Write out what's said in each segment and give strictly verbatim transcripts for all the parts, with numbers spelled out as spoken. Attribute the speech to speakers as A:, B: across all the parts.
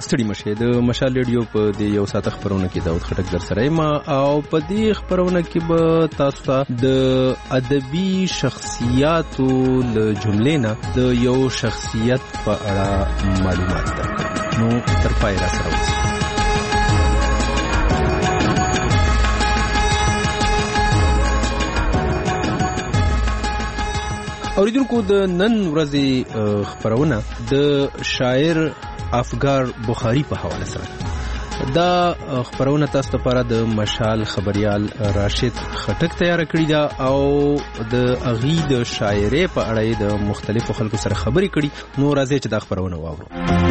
A: ستړي مشه. د مشال ریډیو په دې یو ساعت خبرونه کې داود خټک در سره یم او په دې خبرونه کې به تاسو ته د ادبي شخصیاتو له جملې نه د یو شخصیت په اړه معلومات درکړم. نو تر پای را سره اوسئ. اوریدونکو د نن ورځې خبرونه د شاعر افګار بخاری په حواله سره. دا خبرونه تاسو لپاره د مشال خبريال راشد خټک تیار کړی دا او د اغي د شاعرۍ په اړه د مختلفو خلکو سره خبرې کړي. نو راځي چې دا خبرونه واورو.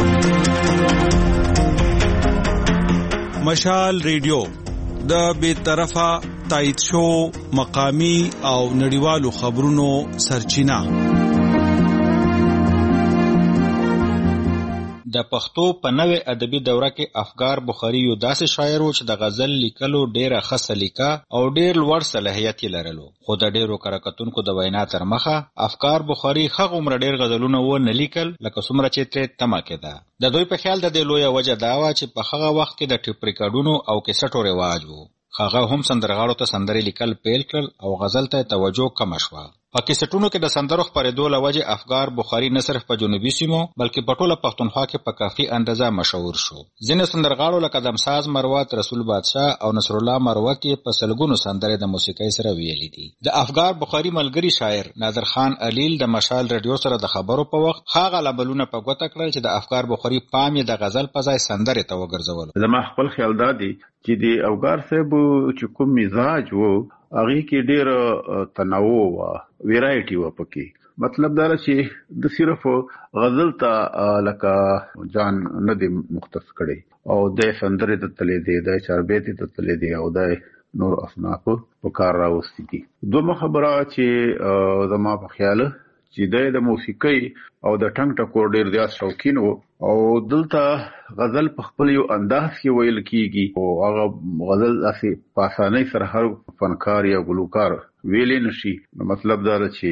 B: مشال ریډیو د بے طرفه تایید شو مقامی او نړیوالو خبرونو سرچینه.
C: د پښتو په نوې ادبي دوره کې افګار بخاری یو داسې شاعر و چې د غزل لیکلو ډېره ښه سلیقه او ډېر لوړ صلاحیت یې لرلو، خو د ډېرو کره کتونکو د وینا تر مخه افګار بخاری هغومره ډېر غزلونه ونه لیکل لکه څومره چې ترې تمه کېده. د دوی په خیال د دې لویه وجه دا وه چې په هغه وخت کې د ټیپ ریکارډونو او کیسټو رواج و. هغه هم سندرغاړو ته سندرې لیکل پیل کړل او غزل ته توجه کمه شوه. په کیسټونو کې د سندرو خپرېدو له وجې افګار بخاری نه صرف په جنوبي سیمو بلکې په ټوله پښتونخوا کې په کافي اندازه مشهور شو. ځینې سندرغاړو لکه دمساز مروت، رسول بادشاه او نصر الله مروت یې په سلګونو سندرې د موسیقۍ سره ویلي دي. د افګار بخاری ملګری شاعر نادر خان الیل د مشال ریډیو سره د خبرو په وخت هغه لبلونه په ګوته کړل چې د افګار بخاری پام یې د غزل په ځای سندرې ته وګرځول.
D: زما خپل خیال دا دی چې د افګار صاحب چې کوم مزاج وو هغه کې ډېر تنوع و، ویرایټي و پکې. مطلب دا چې د صرف غزل ته لکه جان نه دی مختص کړي او د سندرې ته تللی دی، د چاربیتې ته تللی دی او د نور اصناف په کار راوستي دي. دومره خبره چې زما په خیال چې د موسیقۍ او د ټنګ ټکور ډېر زیات شوقین و او دلته غزل په خپل یو انداز کې ویل کیږي او هغه غزل داسې په اسانۍ سره هر فنکار یا ګلوکار ویلی نشي. مطلب دا چې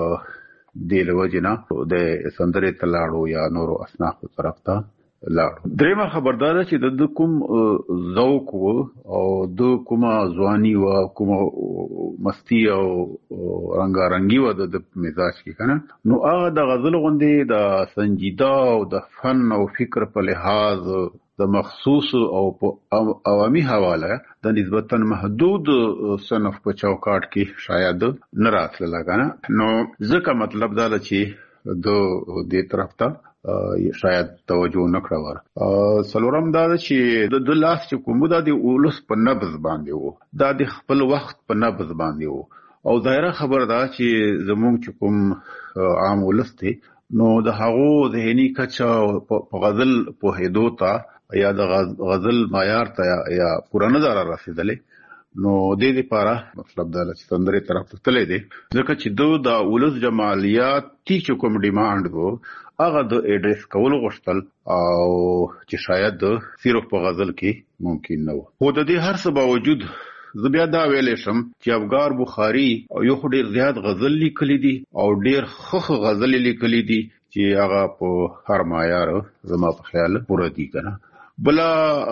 D: دې له وجې نه د سندرې ته لاړو یا نورو اصنافو طرف ته لاړو. درېیمه خبردار چې د کوم ذوق و او د کومه ځواني و، کومه مستی او رنګارنګي و د مزاج کې کنه، نو هغه د غزل غوندې د سنجیده او د فن او فکر په لحاظ د مخصوص او عوامي حواله د نسبتاً محدود صنف په چوکاټ کې شاید نه راتلله کنه. نو ځکه مطلب دا چې د دې طرف ته شاید توجه نکړه ور. څلورم دا چې د لاس چې کوم دا د اولس په نبض باندې وو، دا د خپل وخت په نبض باندې وو او ظاهره خبر دا چې زمونږ چې کوم عام ولس دی نو د هغو ذهني کچه په غزل پوهېدو ته یا د غزل معیار ته یا پوره نه ده را رسېدلی. نو دې دپاره مطلب دا چې سندرې طرف ته تللی دی ځکه چې دو د ولس جمالیاتي چې کوم ډیمانډ و هغه د ایډریس کول غوښتل او چې شاید صرف په غزل کې ممکن نه و. خو د دې هر څه باوجود زه بیا دا ویلی شم چې افګار بخاري یو خو ډېر زیات غزل لیکلی دي او ډېر ښه غزلې لیکلی دي چې هغه په هر معیار زما په خیال پوره دي که نه. بله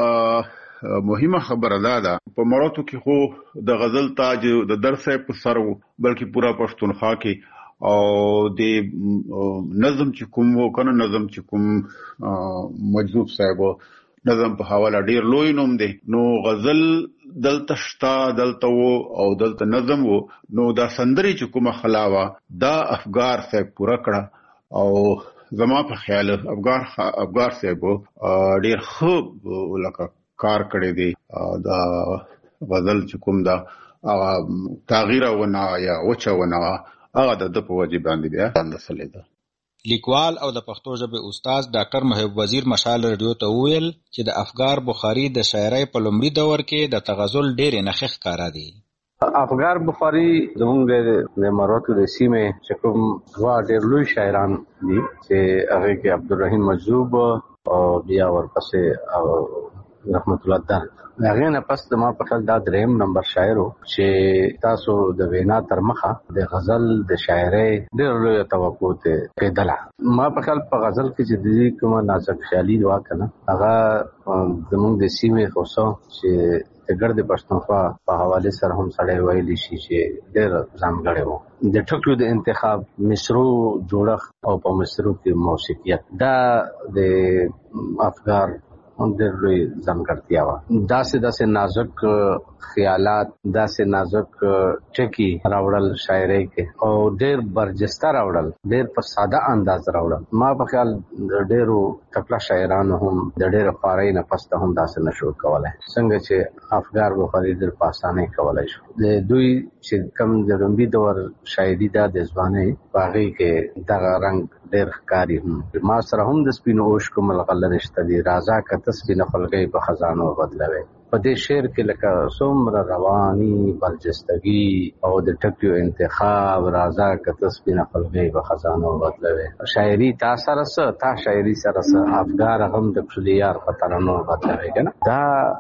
D: مهمه خبره دا ده په مړوتو کې خو د غزل تاج د در صاحب په سر و بلکې پوره پښتونخوا کې او د نظم چې کوم و کنه نظم چې کوم مجذوب صاحب نظم په حواله ډیر لوی نوم دی. نو غزل دلته شته دلته و او دلته نظم و نو دا سندرې چې کومه خلاوه دا افګار صاحب پوره کړه او زما په خیال افګار افګار صاحب ډیر ښه لکه کار کړی دی. دا غزل چې کوم دا تغییر ونه یا وچه ونه هغه د په وجه باندې بیا اندسلې ده.
C: لیکوال او د پښتو ژبې استاد ډاکټر محب وزیر مشال ریډیو ته وویل چې د افګار بخاری د شاعرۍ په لومړي دور کې د تغزل ډېرې نښې ښکاره دي.
E: افګار بخاری زموږ د مروتو د سیمې چې کوم دوه ډېر لوی شاعران دي چې هغه کې عبدالرحیم مجذوب او بیا ورپسې رحمت الله دان هغه نه پس ما په خپل دا دریم نمبر شاعر چې تاسو د وینا تر مخه د غزل د شاعرۍ ډېر لوی توقع ته کېدله. ما په خپل په غزل کې چې د دې کومه نازک خیالي وا کنه هغه زموږ د سیمې خوصو چې د ګرد پښتونخوا په حواله سره هم سړی ویلی شي چې ډېر ځانګړی وو. د ټکو د انتخاب مصرو جوړښت او په مصرو کې موسیقیت دا د افغان هم ډېر لوی ځانګړتیا وه. داسې داسې نازک خیالات داسې نازک ټکي راوړل شاعرۍ کې او ډېر برجسته راوړل، ډېر په ساده انداز راوړل. ما په خیال د ډېرو تکړه شاعرانو هم د ډېر خوارۍ نه پسته هم داسې نشو کولای څنګه چې افغان بخاري ډېر په اسانۍ کولای شو. د دوی چې کم د لومبي دور شاعري دا د ځوانۍ په هغې کې دغه رنګ ډېر ښکاري. هم ما سره هم د سپینو اوښکو ملغلرې شته دي، راځه که ته سپینه خولګۍ په خزانو بدلوې. په دې شعر کې لکه څومره رواني برجستګي او د ټکیو انتخاب راځه که ته سپینه خولګۍ په خزانو بدلوې. شاعري تا سره څه تا شاعري سره څه افګار غم د پسلي یار په ترانو بدلوې که نه. دا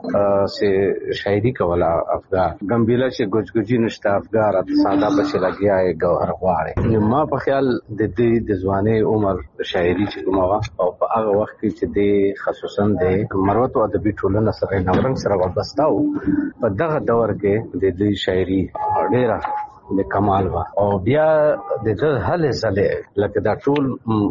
E: چې شاعري کوله افګار ګمبیله چې ګوجګوجي نشته افګار ساده پسې لګیا یې ګوهر غواړې. ما په خیال د دې د ځوانۍ عمر شاعري چې کومه وه او په هغه وخت کې چې دی خصوصا د مروت او ادبي ټولنه سره نورنګ سره وابسته و، په دغه دور کې د دوی شاعري ډېره د کمال وه. او بیا د ده هلې ځلې لکه دا ټول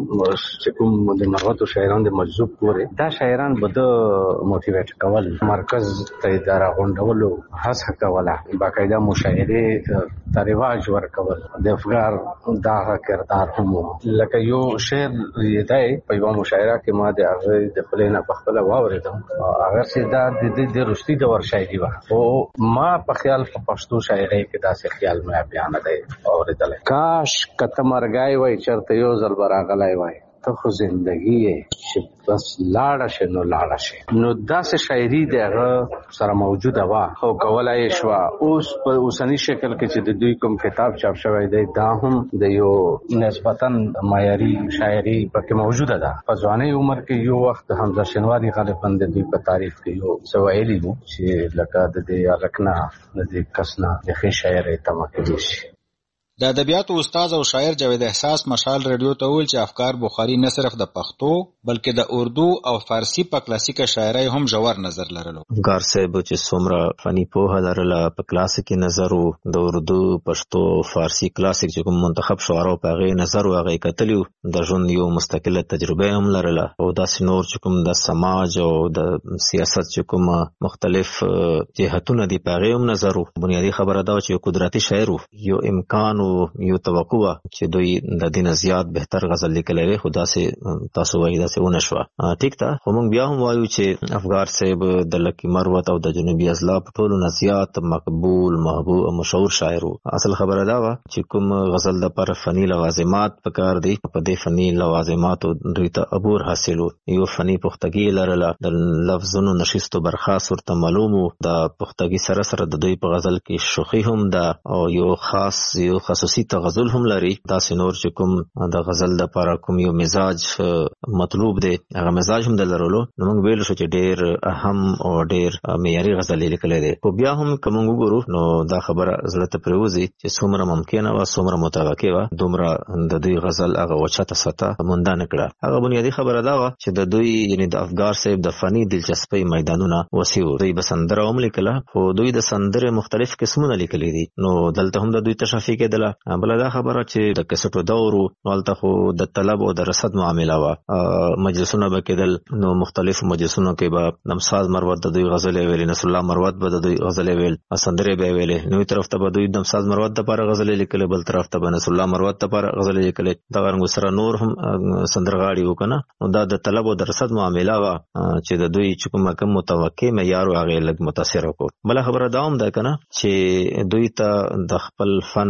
E: چې کوم د مروتو شاعران د مجذوب پورې دا شاعران به ده موټیویټ کول، مرکز ته یې د راغونډولو هڅه کوله، باقاعده مشاعرې ته رواج ورکول. د افګار دغه کردار هم و. لکه یو شعر یې دی په یوه مشاعره کې ما د هغې د خولې نه پخپله واورېدم، هغه چې دا د دې د وروستي دور شاعري وه. خو ما په خیال په پښتو شاعرۍ کې داسې خیال مې بیا نه دی اورېدلی. کاش که ته مرګی وای چېرته یو ځل به راغلی وای، ته خو زندګي یې چې بس لاړه شي نو لاړه شي. نو داسې شاعري د هغه سره موجوده وه او کولی یې شوه. اوس په اوسني شکل کې چې د دوی کوم کتاب چاپ شوی دی دا هم د یو نسبتا معیاري شاعري پکې موجوده ده. په ځوانۍ عمر کې یو وخت حمزه شینواري غالبا د دوی په تاریخ کې یو څه ویلي وو چې لکه د دې هلک نه د دې کس نه د ښې شاعرۍ تمه کولی شي.
C: د ادبیاتو استاد او شاعر جاوید احساس مشال رادیو ته وویل چې افکار بخاري نه صرف د پښتو بلکې د اردو او فارسی په کلاسیکه شاعرۍ هم ژور نظر لرلو.
F: افګار صاحب چې څومره فني پوهه لرله په کلاسیکي نظر و، د اردو پښتو فارسی کلاسیک چې کوم منتخب شعراو په هغې نظر و هغې کتلي و، د ژوند یو مستقله تجربه هم لرله او داسې نور چې کوم د سماج او د سیاست چې کوم مختلف جهتونه دي په هغې هم نظر و. بنیادي خبره دا چې یو قدرتي شاعر و، یو امکان یو توقع وه چې دوی د دې نه زیات بهتر غزل لیکلی وی، خو داسې تاسو وایي داسې ونه شوه. ټیک ده، خو موږ بیا هم وایو چې افګار صاحب د لکي مروت او د جنوبي اضلاع په ټولو نه زیات مقبول محبوب او مشهور شاعر و. اصل خبره دا وه چې کوم غزل دپاره فني لوازمات پکار دي، په دې فني لوازماتو دوی ته عبور حاصل و. یو فني پختګي لرله، د لفظونو نشستو برخاص ورته معلوم و. د پختګي سره سره د دوی په غزل کې شوخي هم ده او یو خاص یو خصوصي تغزل هم لري. داسې نور چې کوم د غزل دپاره کوم یو مزاج مطلوب دی هغه مزاج هم د لرلو. نو موږ ویلو شو چې ډېر اهم او ډېر معیاري غزل یې لیکلی دی. خو بیا هم که موږ وګورو نو دا خبره زړه ته پرېوځي چې څومره ممکنه وه څومره متوقع وه دومره د دوی غزل هغه اوچته سطح مونده نه کړه. هغه بنیادي خبره دا وه چې د دوی یعنې د افګار صاحب د فني دلچسپۍ میدانونه وسیع وو. دوی به سندره هم لیکله خو دوی د سندرې مختلف قسمونه لیکلی دي. نو دلته هم د دوی تشافي کېدله. بله دا خبره چې د کسټو دور و نو هلته خو د طلب او د رصد معامله وه. مجلسونه به کېدل نو مختلفو مجلسونو کې به نمساز مروت د دوی غزلې ویلې، نصر الله مروت به د دوی غزلې ویل، سندرې به یې ویلې. نوې طرف ته به دوی نمساز مروت دپاره غزلې لیکلې، بل طرف ته به نصر الله مروت دپاره غزلې لیکلې. دغه رنګ سره نور هم سندرغاړي وو که نه. نو دا د طلب او د رصد معامله وه چې د دوی چې کومه کوم متوقع معیار و هغې لږ متاثره کړو. بله خبره دا هم ده که نه چې دوی ته د خپل فن په زور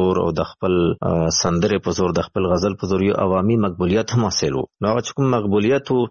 F: زور او د خپل سندره په زور د خپل غزل په زور یو عوامي مقبولیت هم حاصل وو. نو هغه کوم مقبولیت وو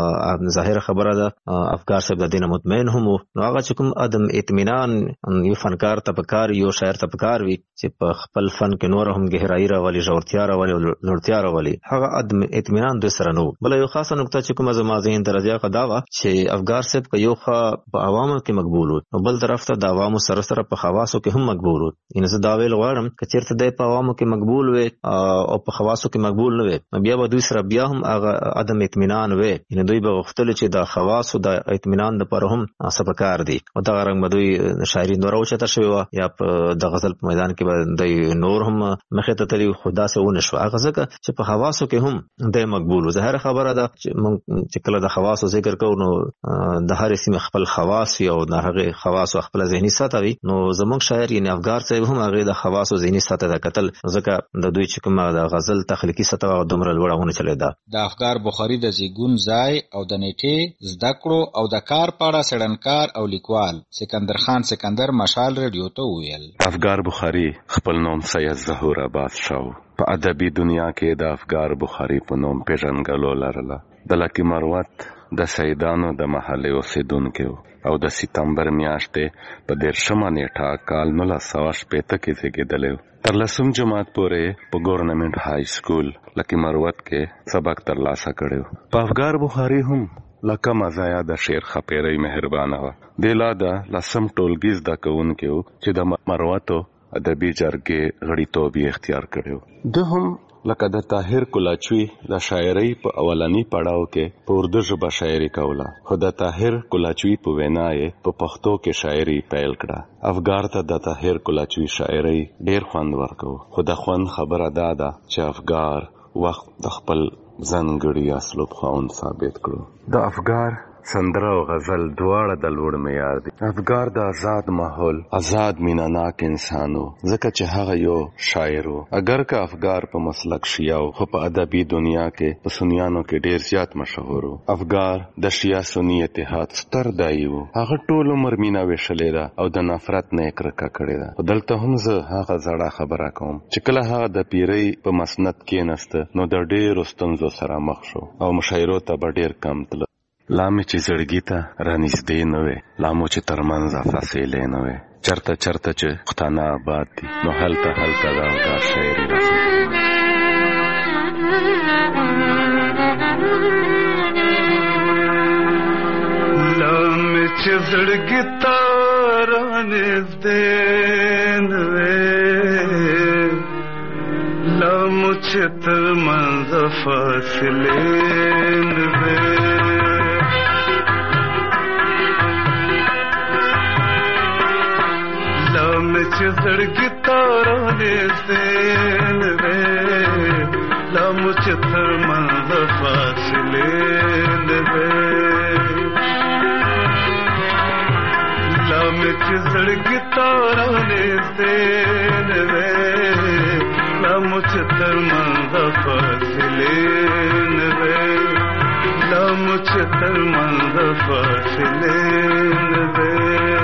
F: ظاهر خبره ده افکار صاحب د دینه مطمئن هم نو هغه کوم عدم اطمینان یو فنکار ته پکار یو شاعر ته پکار وي چې په خپل فن کې نور هم گہرائی راولي ژورتیا راولي لوړتیا راولي هغه عدم اطمینان د سره نو. بل یو خاصه نقطه چې کومه زما ذهن ته راځي هغه دا وه چې افکار صاحب که یو ښه په عوامو کې مقبول وو نو بل طرف ته د عوامو سره سره په خواصو کې هم مقبول وو. یعنې زه دا ویل غواړم که چېرته دی په عوامو کې مقبول وي او په خواصو کې مقبول نه وي نو بیا به دوی سره بیا هم هغه عدم اطمینان وي. یعنې دوی به غوښتل چې د خواصو د اطمینان دپاره هم څه پکار دي او دغه رنګ به دوی شاعري نوره اوچته شوې وه یا په د غزل په میدان کې به دی نور هم مخې ته تلي خو داسې ونه شوه. هغه ځکه چې په خواصو کې هم دی مقبول و. ظاهره خبره ده چې موږ چې کله د خواصو ذکر کوو نو د هرې سیمې خپل خواص وي او د هغې خواصو خپله ذهني سطحه وي. نو زموږ شاعر یعنې افګار صاحب هم هغې د خواصو ذهني سطحه ته کتل ځکه د دوی چې کومه د غزل تخلیقي سطحه هغه دومره لوړه ونه چلېده.
C: د افګار بخاري د زیږون ځای او د نیټې زده کړو او د کار په اړه څېړنکار او لیکوال سکندر خان سکندر مشال رادیو ته وویل.
G: افګار بخاري خپل نوم سید ظهور عباس شاه په ادبي دنیا کې د افګار بخاري په نوم پیژنګلو لرله. د لکي مروت د سیدانو د محلې اوسېدونکی او د سپتمبر میاشتې په دېرشمه نیټه کال نولس سوه شپېته کې زیږېدلی. تر لسم جماعت پورې په ګورنمنټ های سکول لکي مروت کې سبق ترلاسه کړی. په افګار بخاري هم لکه مزایا د شعر خپیرۍ مهربانه وه. دې لا د لسم ټولګي زده کوونکی و چې د مروتو ادبي جرګې غړیتوب یې اختیار کړی و. ده هم لکه د طاهر کلاچوي د شاعرۍ په اولني پړاو کې په اردو ژبه شاعري کوله خو د طاهر کلاچوي په وینا یې په پښتو کې شاعري پیل کړه. افګار ته د طاهر کلاچوي شاعرۍ ډېر خوند ورکو خو د خوند خبره دا ده چې افګار وخت د خپل ځانګړي اسلوب خاوند ثابت کړو. د افګار سندره او غزل دواړه د لوړ معیار دي. افګار د آزاد ماحول آزاد مینه‌ناک انسان و ځکه چې هغه یو شاعر و. اگر که افګار په مسلک شیعه و خو په ادبي دنیا کې په سنیانو کې ډېر زیات مشهور و. افګار د شیعه سني اتحاد ستر دایي و. هغه ټول عمر مینه ویشلې ده او د نفرت نه یې کرکه کړې ده. خو دلته هم زه هغه زړه خبره کوم چې کله هغه د پیرۍ په مسند کېناسته نو د ډېرو ستونزو سره مخ شو او مشاعرو ته به ډېر کم تله. لا مې چې زړګي ته رانږدې نه وې لا مو چې ترمنځه فاصلې نه وې چرته چرته چې پښتانه آباد دي نو هلته هلته د افګار شاعري رسېږي.
H: لا مې چې زړګي ته رانږدې نه وې لا مو چې ترمنځه فاصلې نه وې چې زړګي ته رانږدې نه وې لا مو چې ترمنځه فاصلې نه وې لا مې چې زړګي ته رانږدې نه وې لا مو چې ترمنځه فاصلې نه وې لا مو چې ترمنځه فاصلې نه وې.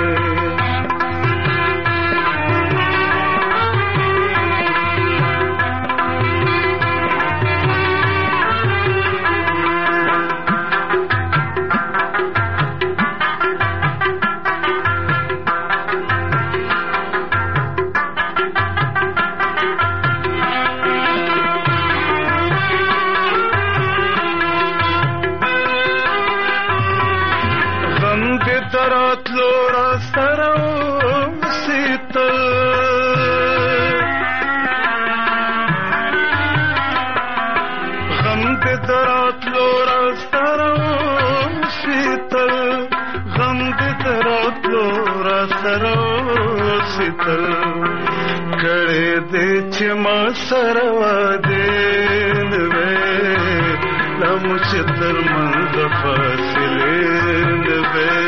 H: کړې دې چې ما سره وعدې نه وې لا مو چې ترمنځه فاصلې نه وې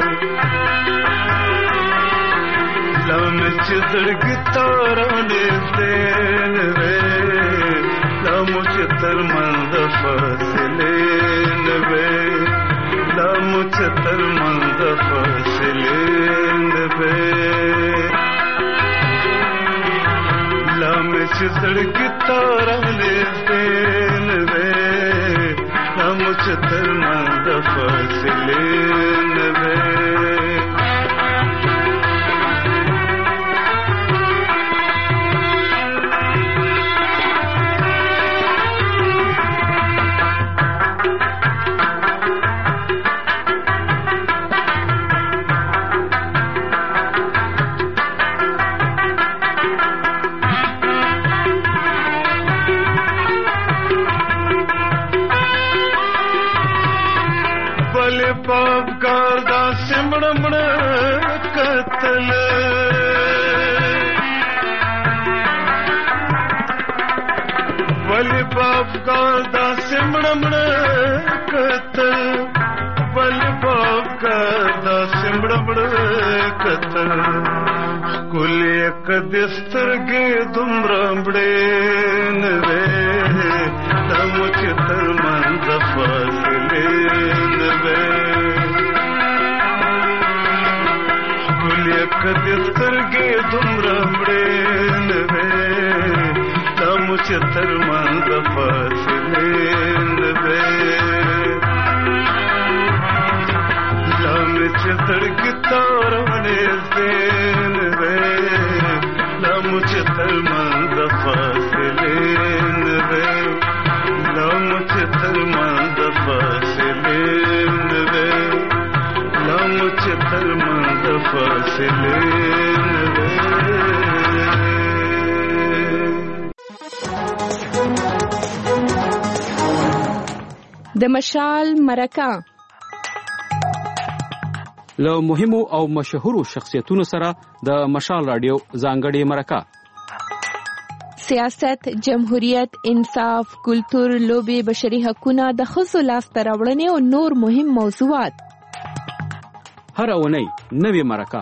H: لا مې چې زړګي ته رانږدې نه وې لا مو چې ترمنځه فاصلې نه وې لا مو چې ترمنځه فاصلې نه وې لا چې زړګي تور نږدې نه وې لا مو چې تر منځ فاصلې نه وې پاپکار دا سمڑ مڑ قتل ولی پاپکار دا سمڑ مڑ قتل ولی پاپکار دا سمڑ مڑ قتل کلی ایک دسترگی دمرامبڑے نوے دمچ ترمند فاصلے نوے کلی ایک دسترگی دمرامبڑے نوے دمچ ترمند فاصلے نوے لامچ تڑکی تاروانے زین وے لامچ ترمند فاصلے نوے لامچ ترمند فاصلے نوے لامچ ترمند فاصلے نوے
I: د مشال مرکه
J: له مهمو او مشهورو شخصیتونو سره د مشال رادیو ځانګړې مرکه
I: سیاست، جمهوریت، انصاف، کلتور، لوبې، بشري حقونه، د ښځو لاسته راوړنې او نور مهم موضوعات.
J: هر اونۍ نوې مرکه.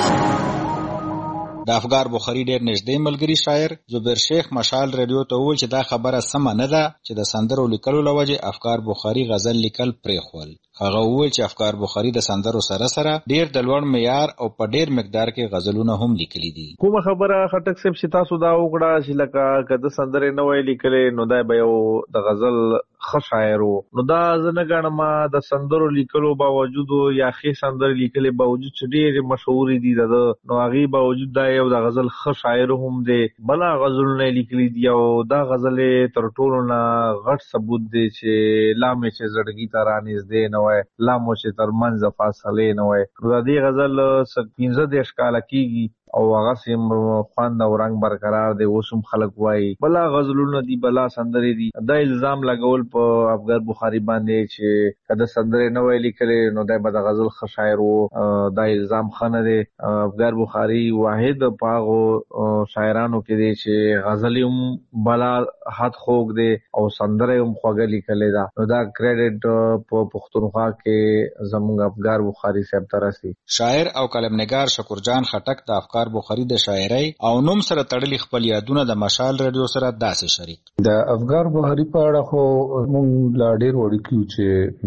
C: د افګار بخاري ډېر نږدې ملګری شاعر زبیر شیخ مشال رادیو ته وویل چې دا خبره سمه نه ده چې د سندرو لیکلو له وجې افګار بخاري غزل لیکل پرېښول. هغه وویل چې افګار بخاري د سندرو سره سره ډېر د لوړ معیار او په ډېر مقدار کې غزلونه هم لیکلي دي.
K: کومه خبره خټک صاحب چې تاسو دا وکړه چې لکه که د سندرې نه وای لیکلې نو دا به یو د غزل ښه شاعر و. نو دا زه نه ګڼم د سندرو لیکلو باوجود یا ښې سندرې لیکلې باوجود چې ډېرې مشهورې دي د ده نو هغې باوجود دا یو د غزل ښه شاعر هم دی. بله غزلونه یې لیکلي دي او دا غزل یې تر ټولو نه غټ ثبوت دی چې لا مې چې زړګي ته رانږدې نه وای لا مو چې تر منځ فاصلې نه وای. نو د دې غزل پنځه دېرش کاله کېږي او هغه سیم خوند او رنګ برقرار دی. اوس هم خلک وایي بلا غزلونه دي بلا سندرې دي. دا الزام لګول په افګار بخاري باندې چې که د سندرې نه وای لیکلې نو دی به د غزل ښه شاعر و. دا الزام ښه نه دی. افګار بخاري واحد په هغو شاعرانو کې دی چې غزل هم بلا حد خوږ دی او سندره هم خوږه لیکلې ده. نو دا کریډټ په پښتونخوا کې زموږ افګار بخاري صاحب ته رسي.
C: شاعر او قلمنګار شکرجان خټک د افګار بخاري د شاعرۍ او نوم سره تړلي خپل یادونه د مشال رادیو سره داسې شریک.
E: د افګار بخاري په اړه خو موږ لا ډېر وړوکي یو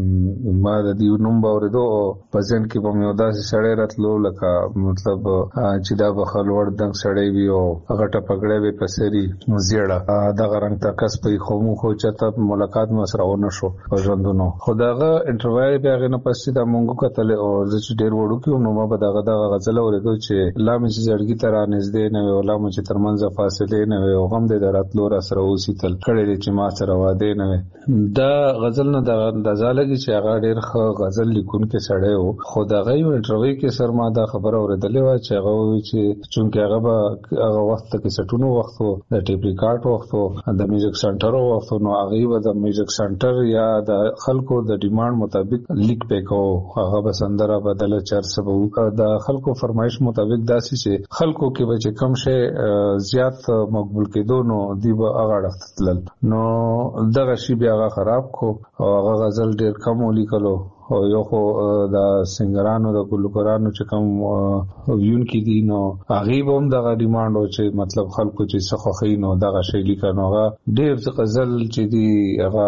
E: چې ما د دې نوم به اورېدو په ذهن کې به مې یو داسې سړی راتلو لکه مطلب چې دا به ښه لوړ دنګ سړی وي او غټه پګړۍ به په سر وي زیړه دغه رنګ تکس په خو موږ خو چېرته ملاقات مو سره ونه شو په ژوندونو. خو د هغه انټرویو بیا هغې نه پسې دا موږ وکتلې او زه چې ډېر وړوکي وم نو ما به دغه دغه غزل اورېدو چې لا مې چې زړګي ته رانږدې نه وي او لا مو چې تر منځه فاصلې نه وي او غم دې د راتلو را سره اوسېتل کړی دی چې ما سره وعدې نه وي. دا غزل نه د اندازه لګي چې هغه ډېر ښه غزل لیکونکی سړی و. خو د هغه یو انټرویو کې سر ما دا خبره اورېدلې وه چې هغه ووایي چې چونکې هغه به هغه وخت د کیسټونو وخت و د ټیپ ریکارډ وخت و د میوزیک سنټرو وخت و نو هغې به د میوزیک سنټر یا د خلکو د ډیمانډ مطابق لیک پې کوو. هغه به سندره بدله چرڅه به وکړه د خلکو فرمایش مطابق داسې چې خلکو کې به چې کم شی زیات مقبول کېدو نو دوی به هغه اړخ ته تلل. نو دغه شي بیا هغه خراب کو او هغه غزل ډېر کم ولیکلو
L: او یو خو د سنگرانو د ګلوکارانو چې کوم ویون کې دي نو هغه به هم د ډیماند او چې مطلب خلکو چې څه خوښي نو دغه شی لیکنو هغه ډېر غزل چې دی هغه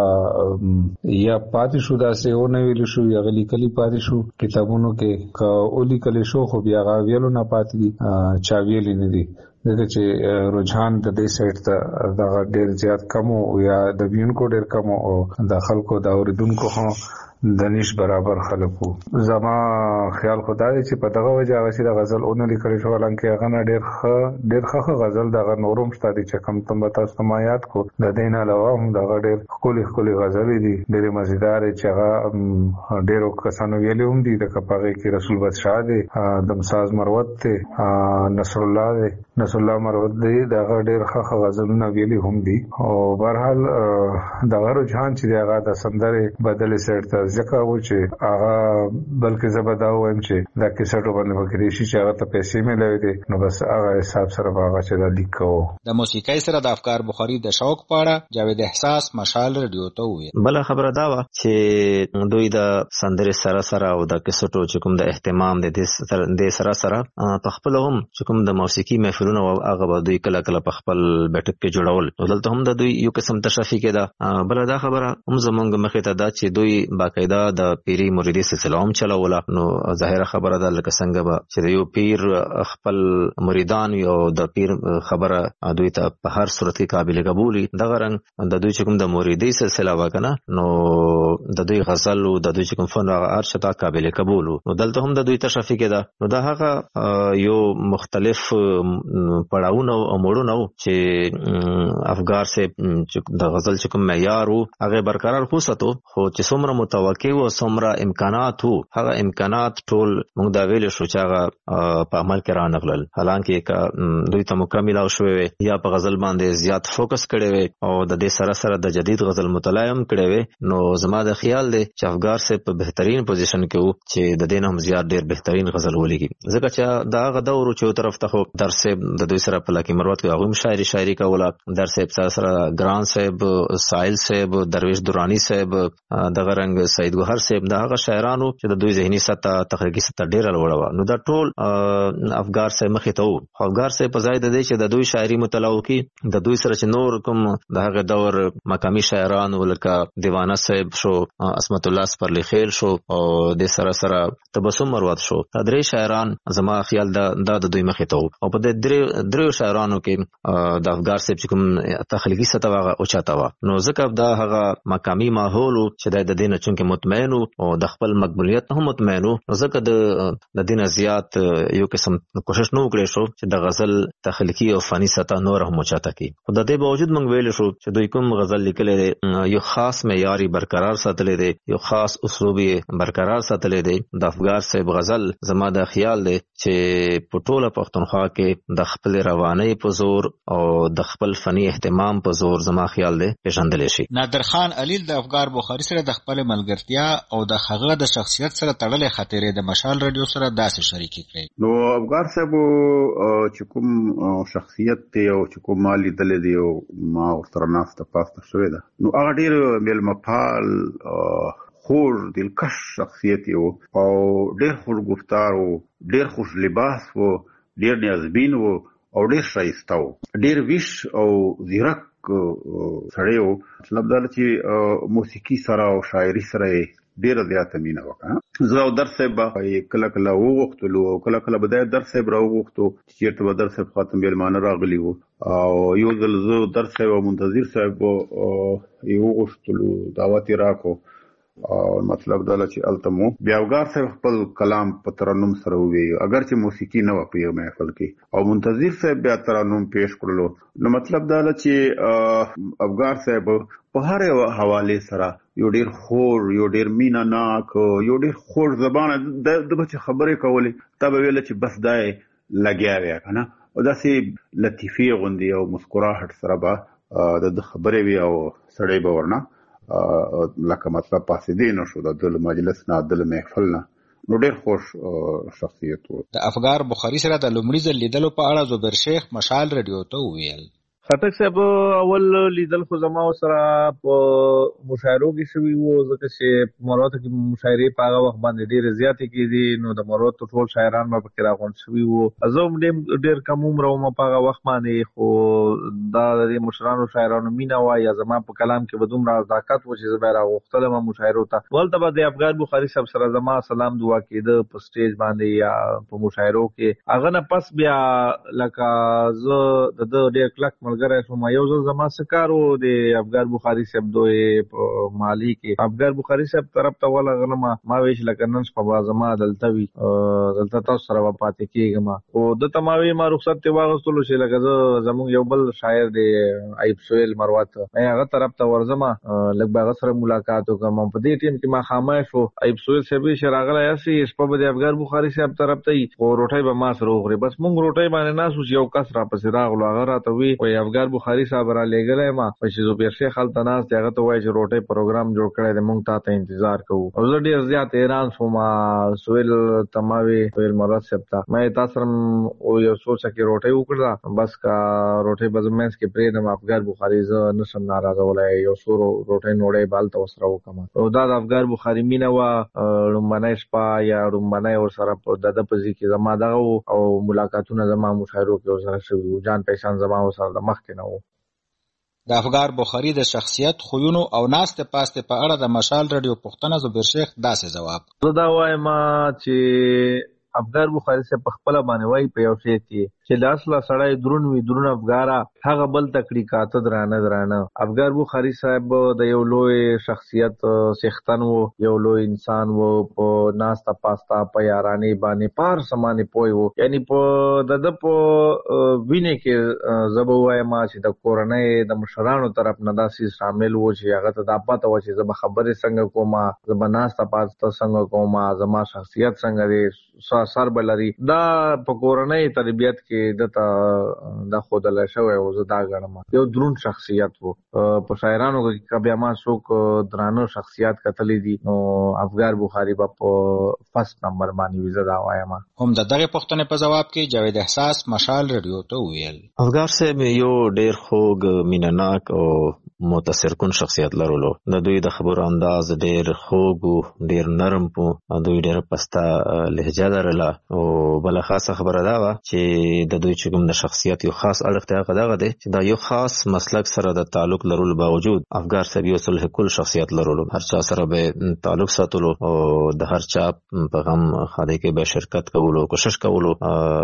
L: یا پاتې شو داسې او نه ویل شو یا غلي کلی پاتې شو کتابونو کې کا اولی کلی شو خو بیا هغه ویلو نه پاتې دي چا ویلې نه دي دغه چې رجحان د دې سایت ته دغه ډېر زیات کم او یا د ویونکو ډېر کم او د خلکو د اوریدونکو هم د نش برابر خلکو. زما خیال خدا دې چې په دغه وجه هغه چې د غزل اونې لیکل شو لکه هغه نه ډېر ښه ډېر ښه غزل دغه نورم ستادي چې کم تم تاسو ته ما یاد کو د دین علاوه هم دغه ډېر خولي خولي غزل دي ډېر مزیدار چې هغه ډېرو کسانو ویلي هم دي د کپاغه کې رسول بادشاہ دی د مساز مروت ته نصر الله دی نصر الله مروت دی دغه ډېر ښه غزلونه ویلي هم دي او بهرحال دغه رجحان چې هغه د سندره بدل سرت ځکه و چې هغه بلکې زبدا وایم چې دا کیسټو باندې وکړي چې هغه ته پیسې ملوي دي نو بس هغه حساب سره هغه چې دا لیکو.
C: د موسیقۍ سره د افکار بخاری د شوق پاړه جاوید احساس مشال رادیو ته وی
F: بل خبره دا و چې دوی د سندره سره سره او د کیسټو چې کوم د اهتمام د سره سره په خپل هم چې کوم د موسیقي محفلونو او هغه به دوی کله کله په خپل بیٹک کې جوړول دلته هم د دوی یو قسم تشریفي کېده. بل دا خبره هم زمونږ مخې ته دا چې دوی باقاعده د پیری مریدي سلسله هم چلوله نو ظاهره خبره ده لکه څنګه به چې یو پیر خپل مریدان یو د پیر خبره دوی ته په هر صورت کې قابل قبول دغه رنګ د دوی چې کوم د مریدي سلسله وکنه نو د دوی غزل او د دوی چې کوم فن هر شته قابل قبول نو دلته هم د دوی تشریفي کېده نو دا هغه یو مختلف پړاوونه او موډونه چې افغار سے د غزل چې کوم معیار او هغه برقرار وساتو خو چې څومره متوقع او څومره امکانات وو هغه امکانات ټول موږ دا ویل شو چې هغه په عمل کې را نغلل حالانکه دوی ته مکمل او شوی یا په غزل باندې زیات فوکس کړي وي او د دې سره سره د جدید غزل مطالعه هم کړي وي نو زما د خیال دی چې افغار سے په بهترین پوزیشن کې وو چې د دین هم زیات ډیر بهترین غزل ولېږي ځکه چې دا غ دور چې یو طرف ته خو درس د دوی سره په لکه مروت کې هغه شاعري شاعري کوله درس سره سره ګران صاحب سائل صاحب درویش درانی صاحب دغه رنګ سید ګوهر صاحب دا هغه شاعرانو چې د دوی ذهني سطح تخریجي سطح ډیره لوړه و نو دا ټول افغار صاحب مخې ته وو. افغار صاحب په ځای د دې چې د دوی شاعري مطالعه وکړي د دوی سره چې نور کوم د هغه دور مقامي شاعرانو لکه دیوانه صاحب شو اسمت الله سپرلی خیل شو او د سره سره تبسم مروت شو دا درې شاعران زما خیال دا د دوی مخې ته وو او په دې درې درې شاعرانو کې د افغار صاحب چې کوم تخلیقي سطح هغه اوچاته و نو ځکه دا هغه مقامي ماحول چې د دینه چونکه مطمئن او د خپل مقبولیت هم مطمئن نو ځکه د د دین زیات یو قسم کوشش نو وکړي شو چې د غزل تخلیقي او فني سطح نور هم اوچاته کړي خو د دې باوجود موږ ویل شو چې دوی کوم غزل لیکلې یو خاص معیاري برقرار ساتلې دي یو خاص اسلوبي برقرار ساتلې دي د افغار صاحب غزل زما د خیال دی چې په ټوله پښتونخوا کې د خپل رواني په زور او د خپل فني اهتمام په زور زما خیال دی پیژندل شي.
C: نادر خان علیل د افغار بخاری سره د خپل ملګرتیا او د هغه د شخصیت سره تړلې خاطرې د مشال رادیو سره داسې شریک کړي
D: نو افغار صاحب چې کوم شخصیت دی او چې کوم مالی دل دی او ما ورته ناسته پاسته شوې ده نو هغه ډېر ملمفال خور دلکش شخصیت یو او ډېر خوش گفتار او ډېر خوش لباس او ډېر نیازبین او او ډېر شایسته او ډېر ویش او زیرک سړی و مطلب دا چې موسیقي سره او شاعري سره ډېره زیاته مینه وکړه. زه او درس صاحب به کله کله وغوښتلو او کله کله به د درس صاحب راوغوښتو چې چېرته به درس صاحب خاطر مېلمانه راغلي وو او یو ځل زه درس صاحب او منتظر صاحب یې وغوښتلو دعوت یې راکړو او مطلب دا چې التمو بیا افغار صاحب خپل کلام په ترنم سره وویل اگر چې موسیقي نه و په یو محفل کې او منتظر صاحب بیا ترنم پیش کړلو نو مطلب دا چې افغار صاحب په هر یو حواله سره یو ډیر خور یو ډیر مینا ناک یو ډیر خور زبانه د بچ خبرې کولې تب ویل چې بس دای لګیا ویا کنه او داسې لطیفي غوندي او مسکراهټ سره به د خبرې وی او سړی به ورنه لکه مطلب پاسې دی نو شو د دل مجلس نه دل محفل نه نو ډېر خوش شخصیت و.
C: د افغار بخاری سره د لومړي ځل لیدلو په اړه زبیر شیخ مشال رادیو ته وویل
K: خټک صاحب اول لیدل خو زما سره په مشاعرو کې شوي وو، ځکه چې مروت کې مشاعرې په هغه وخت باندې ډېرې زیاتې کېدې، نو د مروت ټول شاعران به پکې راغونډ شوي وو. زه هم ډېر کم عمره وم په هغه وخت باندې، خو دا د دې مشرانو شاعرانو مینه وه یا زما په کلام کې به دومره صداقت و چې زه به یې راغوښتلم مشاعرو ته. هلته به د افګار بخاري صاحب سره زما سلام دعا کېده په سټیج باندې یا په مشاعرو کې. هغه نه پس بیا لکه زه د ده ډېر کلک ملګری شوم. یو ځل زما څه کار و د افګار بخاري صاحب دوی په مالي کې افګار بخاري صاحب طرف ته ولغلم، ما ویل چې لکه نن شپه به زما دلته وي، دلته تاسو سره به پاتې کېږم. خو ده ته ما ویل ما رخصت ترې واخیستلو چې لکه زه زموږ یو بل شاعر دی ایوب سهیل مروت، هغه طرف ته ورځم لږ به هغه سره ملاقات وکړم. په دې ټیم کې ما خامه شو ایوب سهیل صاحب چې راغلی یاستې شپه به د افګار بخاري صاحب طرف ته وي، خو روټۍ به ما سره وخوري. بس موږ روټۍ باندې ناست وو چې یو کس راپسې راغلو، هغه راته وایي وایي افګار بخاري صاحب را لېږلی یم چې زبیر شیخ هلته ناست دی، هغه ته وایي چې روټۍ پروګرام جوړ کړی دی، موږ تا ته انتظار کوو. او زه ډېر زیات حیران شوم. سهیل ته ما ویل سهیل مروت صاحب ته ما تا سره یو څو څکې روټۍ وکړله، بس که روټۍ به زه منځ کې پرېږدم افګار بخاري زه نشم ناراضولی، یو څو روټۍ نوړۍ به هلته ورسره وکړم. او دا د افګار بخاري مینه وه. لومبنۍ شپه یا لومبنۍ ورسره په د ده په ځای کې زما دغه و، او ملاقاتونه زما مشاعرو کې ورسره شوي وو. جان پېشان زما ورسره د مخکې نه و.
C: د افګار بخاري د شخصیت، خویونو او ناستې پاستې په اړه د مشال رادیو پوښتنه زبیر شیخ داسې ځواب.
K: زه دا وایم چې افګار بخاري صاحب په خپله باندې وایي په یو شی کې چې لاس لا سړی درون وي درون افګاره هغه بل تکړي کاته درانه درانه. افګار بخاري صاحب د یو لوی شخصیت څښتن و، یو لوی انسان و، په ناسته پاسته په یارانې باندې په هر څه باندې پوه و. یعنی په د ده په وینې کې زه به ووایم چې د کورنۍ د مشرانو طرف نه داسې شامل و چې هغه ته دا پته وه چې زه به خبرې څنګه کوم، زه به ناسته پاسته څنګه کوم، زما شخصیت څنګه دی، سر به لري. دا په کورنۍ تربیت کې دته دا ښودلی شوی و. زه دا ګڼم یو دروند شخصیت و. په شاعرانو کې که بیا ما څوک درانه شخصیت کتلی دي نو افګار بخاري به په فرست نمبر باندې وي. زه دا وایم.
C: هم د دغې پوښتنې په ځواب کې جاوید احساس مشال رادیو ته وویل
F: افګار صاحب یو ډېر خوږ مینهناک او متاثر کن شخصیت لرلو. د دوی د خبرو انداز ډېر خوږ و، ډېر نرم و، دوی ډېر پسته لهجه لرله. او بله خاصه خبره دا وه چې د دوی چې کوم د شخصیت یو خاص اړخ دی هغه دغه دی چې دا یو خاص مسلک سره د تعلق لرلو باوجود افګار صاحب یو صلح کل شخصیت لرلو. هر چا سره به تعلق ساتلو او د هر چا په غم ښادۍ کې به شرکت کولو، کوشش کولو.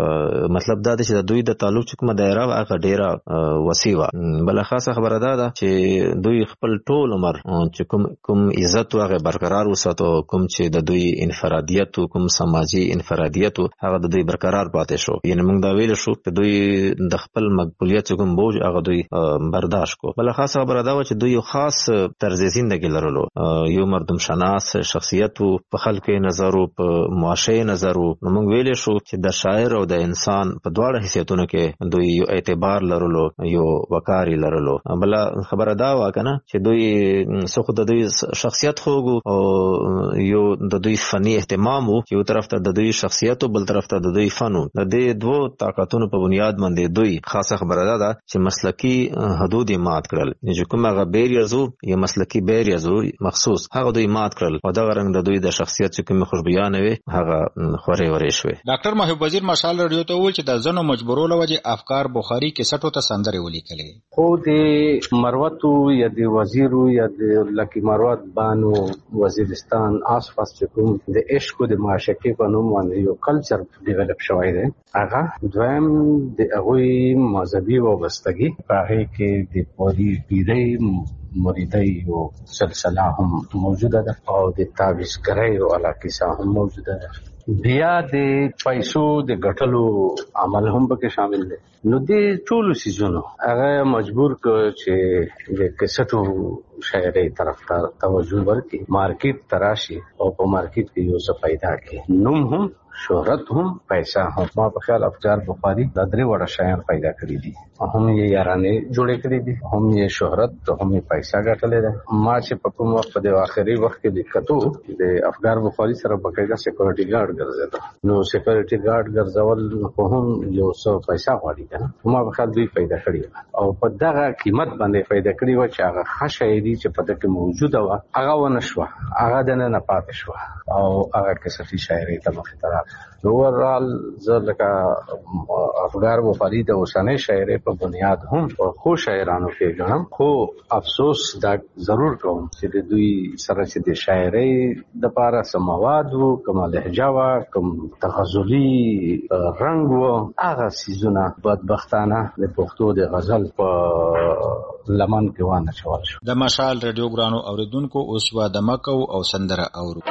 F: مطلب دا دی چې د دوی د تعلق چې کومه دایره وه هغه ډېره وسیع وه. بله خاصه خبره دا ده چې دوی خپل ټول عمر چې کوم کوم عزت و هغه برقرار وساتو، کوم چې د دوی انفرادیت و کوم سماجي انفرادیت و هغه د دوی برقرار پاتې شو. یعنې موږ دا ویلی شو چې دوی د خپل مقبولیت چې کوم بوج هغه دوی برداشت کو. بله خاصه خبره دا وه چې دوی یو خاص طرز زندګي لرلو، یو مردم شناس شخصیت و، په خلکو یې نظر و، په معاشره یې نظر و. نو موږ ویلی شو چې د شاعر او د انسان په دواړه حیثیتونو کې دوی یو اعتبار لرلو، یو وقار یې لرلو. بله خبره دا وه که نه چې دوی څه خو د دوی شخصیت خوږ او یو د دوی فني اهتمام و چې یو طرف ته د دوی شخصیت و بل طرف ته د دوی فن و. د دې دوو طاقتونو په بنیاد باندې دوی خاصه خبره دا ده چې مسلکي حدود یې مات کړل، چې کوم هغه بیریرز و یا مسلکي بیریرز و مخصوص هغه دوی مات کړل او دغه رنګ د دوی د شخصیت چې کومې خوشبیانې وې هغه خورې ورې شوې.
C: ډاکټر محب وزیر مشال رادیو ته وویل چې د ځینو مجبورو له وجې افګار بخاري کیسټو ته سندرې ولیکلې.
E: خو د مروتو یا د وزیرو یا د لکی مروت بانو وزیرستان آس پاس چې کوم د عشق او د معشوقې په نوم باندې یو کلچر ډیولپ شوی دی، هغه دویم د هغوی مذهبي وابستګي په هغې کې د پوري پیرۍ مریدۍ او سلسله هم موجوده ده او د تعویذګرۍ والا کیسه هم موجوده ده. بیا د پیسو د ګټلو عمل هم پکې شامل دی. نو د ټولو څیزونو هغه مجبور کړ چې د کیسټو شاعرۍ طرف ته توجه ورکړي، مارکیټ ته راشي او په مارکیټ کې یو څه پیدا کړي، نوم هم شهرت هم پیسہ هم. ما په خیال افګار بخاري د درې وړه شیان پیدا کړی دي. هم یې یارانې جوړې کړې دي، هم یې شهرت، هم یې پیسہ ګټلې ده. ما چې په کوم وخت د آخري وخت کې لیکتو د افګار بخاري سره بقایده سکیورټي ګارد ګرځیدل، نو سکیورټي ګارد ګرځول خو هم یو څه پیسہ غواړي کنه. ما په خیال دوی پیدا کړی او په دغه قیمت باندې پیدا کړی و چې هغه ښه شاعري چې په دغه موجوده و هغه ونه شوه، هغه د نه نه پاتې شوه او هغه کسفي شاعري ته مخې ته راغله. نو اوورال زه لکه افګار بخاري د اوسنۍ شاعري په بنیاد هم خو شاعرانو کې ګڼم، خو افسوس دا ضرور کوم چې د دوی سره چې د شاعري د پاره سم مواد وو، کوم لهجه وا، کوم تغزلي رنگ وو، هغه سيزونه بدبختانه د پښتو د غزل په لمن کې وانه چول شو.
C: د مشال رادیو ګرانو اوریدونکو اوس وا د مکو او سندره اورو.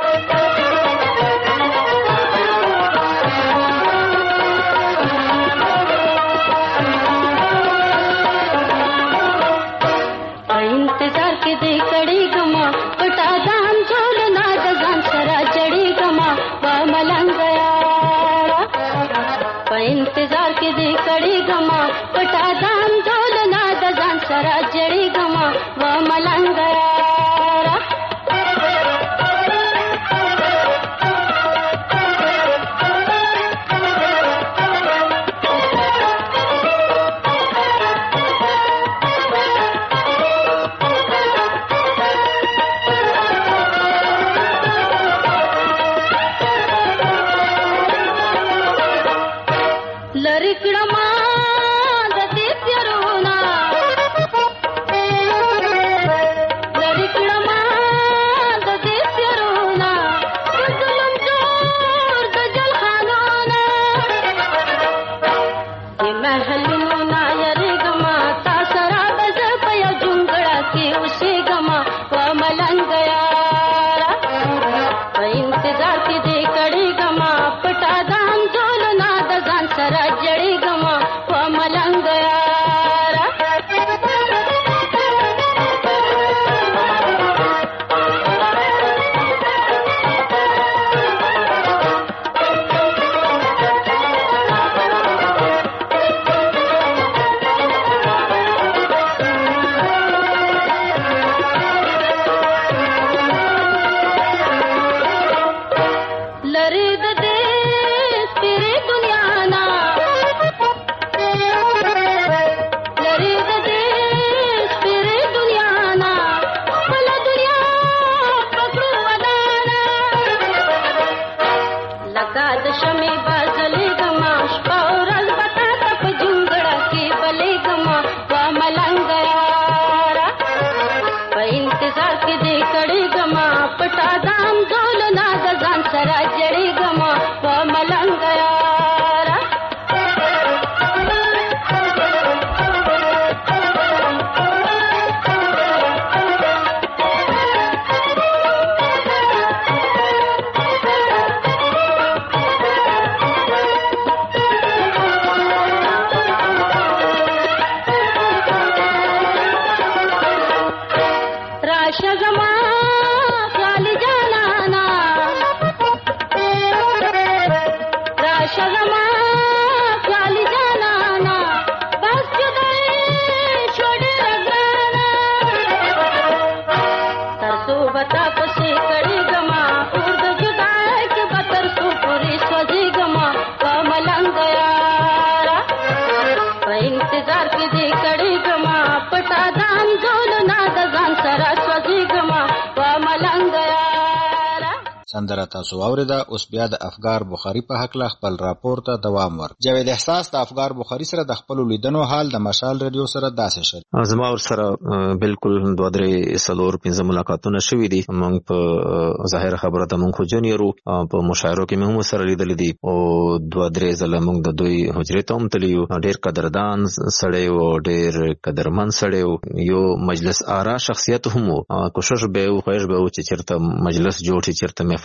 C: سندره تاسو اوریده. اوس بیا د افګار بخاري په حق له خپل راپور ته دوام ورک. جاوید احساس د افګار بخاري سره د خپل لیدنو حال د مشال رادیو سره داسې شل.
F: زما ور سره بالکل دوه درې سلور پنځه ملاقاتونه شوي دي. موږ په ظاهر خبره ته موږ خو جونیرو په مشاعرو کې موږ سره لیدل دي او دوه درې ځله موږ د دوی حجرې ته هم تللیو. ډېر قدردان سړی او ډېر قدرمن سړی یو مجلس آرا شخصیت هم کوشش به او خوښ به چې چیرته مجلس جوړ شي، چیرته محفل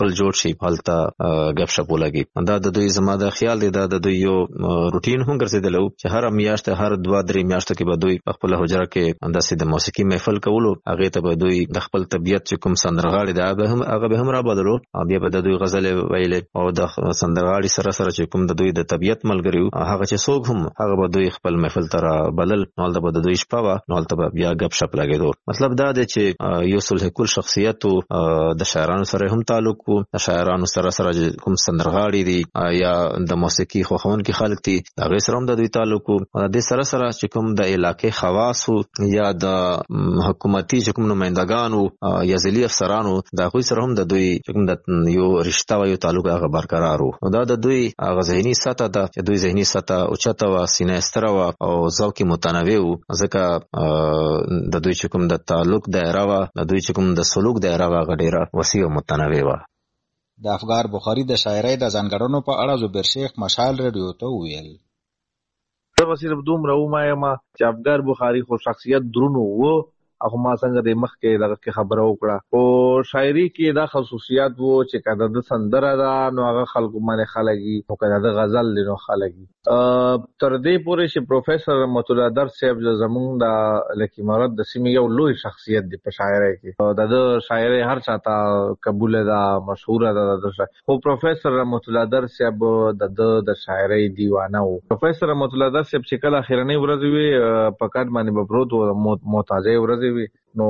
F: هوټل جوړ شي هلته غب شپ ولګي. دا د دوی زما د خیال دی دا د دوی یو روټین هم ګرځیدل چې هر میاشت هر دوه درې میاشتو کې به دوی خپل حجره کې انداسې د موسیقي محفل کولو. هغه ته به دوی د خپل طبيعت چې کوم سندرغاړي دا به هم هغه به هم را بدلو. بیا به د دوی غزل ویلې او د سندرغاړي سره سره چې کوم د دوی د طبيعت ملګری هغه چې څوک هم هغه به دوی خپل محفل تر بلل نو د به دوی شپه وا نو ته بیا غب شپ لګیدو. مطلب دا دی چې یو صلح کول شخصیت د شاعرانو سره هم تعلق وو. د شاعرانو سره سره کوم سندرغاړي دي یا د موسیقي خوښونکي خلک دي هغه سره هم د دوی تعلق وو. د سره سره چې کوم د علاقې خواص یا د حکومتي چې کوم نمائندګانو یا ځلي افسرانو دا خو سره هم د دوی چې کوم د یو رشتہ او یو تعلق هغه برقرار وو. دا د دوی هغه ذهني سطح ده چې دوی ذهني سطح اوچته او سینه ستره او ذوق متنوع وو. ځکه د دوی چې کوم د تعلق دایره وا د دوی چې کوم د سلوک دایره وا غډیره وسیع او متنوع وا.
C: د افغار بخاری د شاعرۍ د ځانګړنو په اړه زبیر شیخ مشال رادیو ته ویل.
K: زه به صرف دومره ووایم چې افغار بخاری خو شخصیت درونو وو او ما څنګه د مخ کې دغه کې خبره وکړه او شاعري کې دا خصوصیات وو چې کله د سندره دا نو هغه خلکو باندې خلګي او کله د غزل نو خلګي. تر دې پورې چې پروفیسور رحمت الله درد صاحب زمونږ د لکی مراد د سیمې یو لوی شخصیت دی په شاعرۍ کې. د شاعرۍ هر چاته قبول ده مشهور ده د خو پروفیسور رحمت الله درد صاحب د د شاعرۍ دیوانه وو. پروفیسور رحمت الله درد صاحب چې کله اخیرنۍ ورځ وی په کډ باندې بپروت وو محتاجه ورځ نو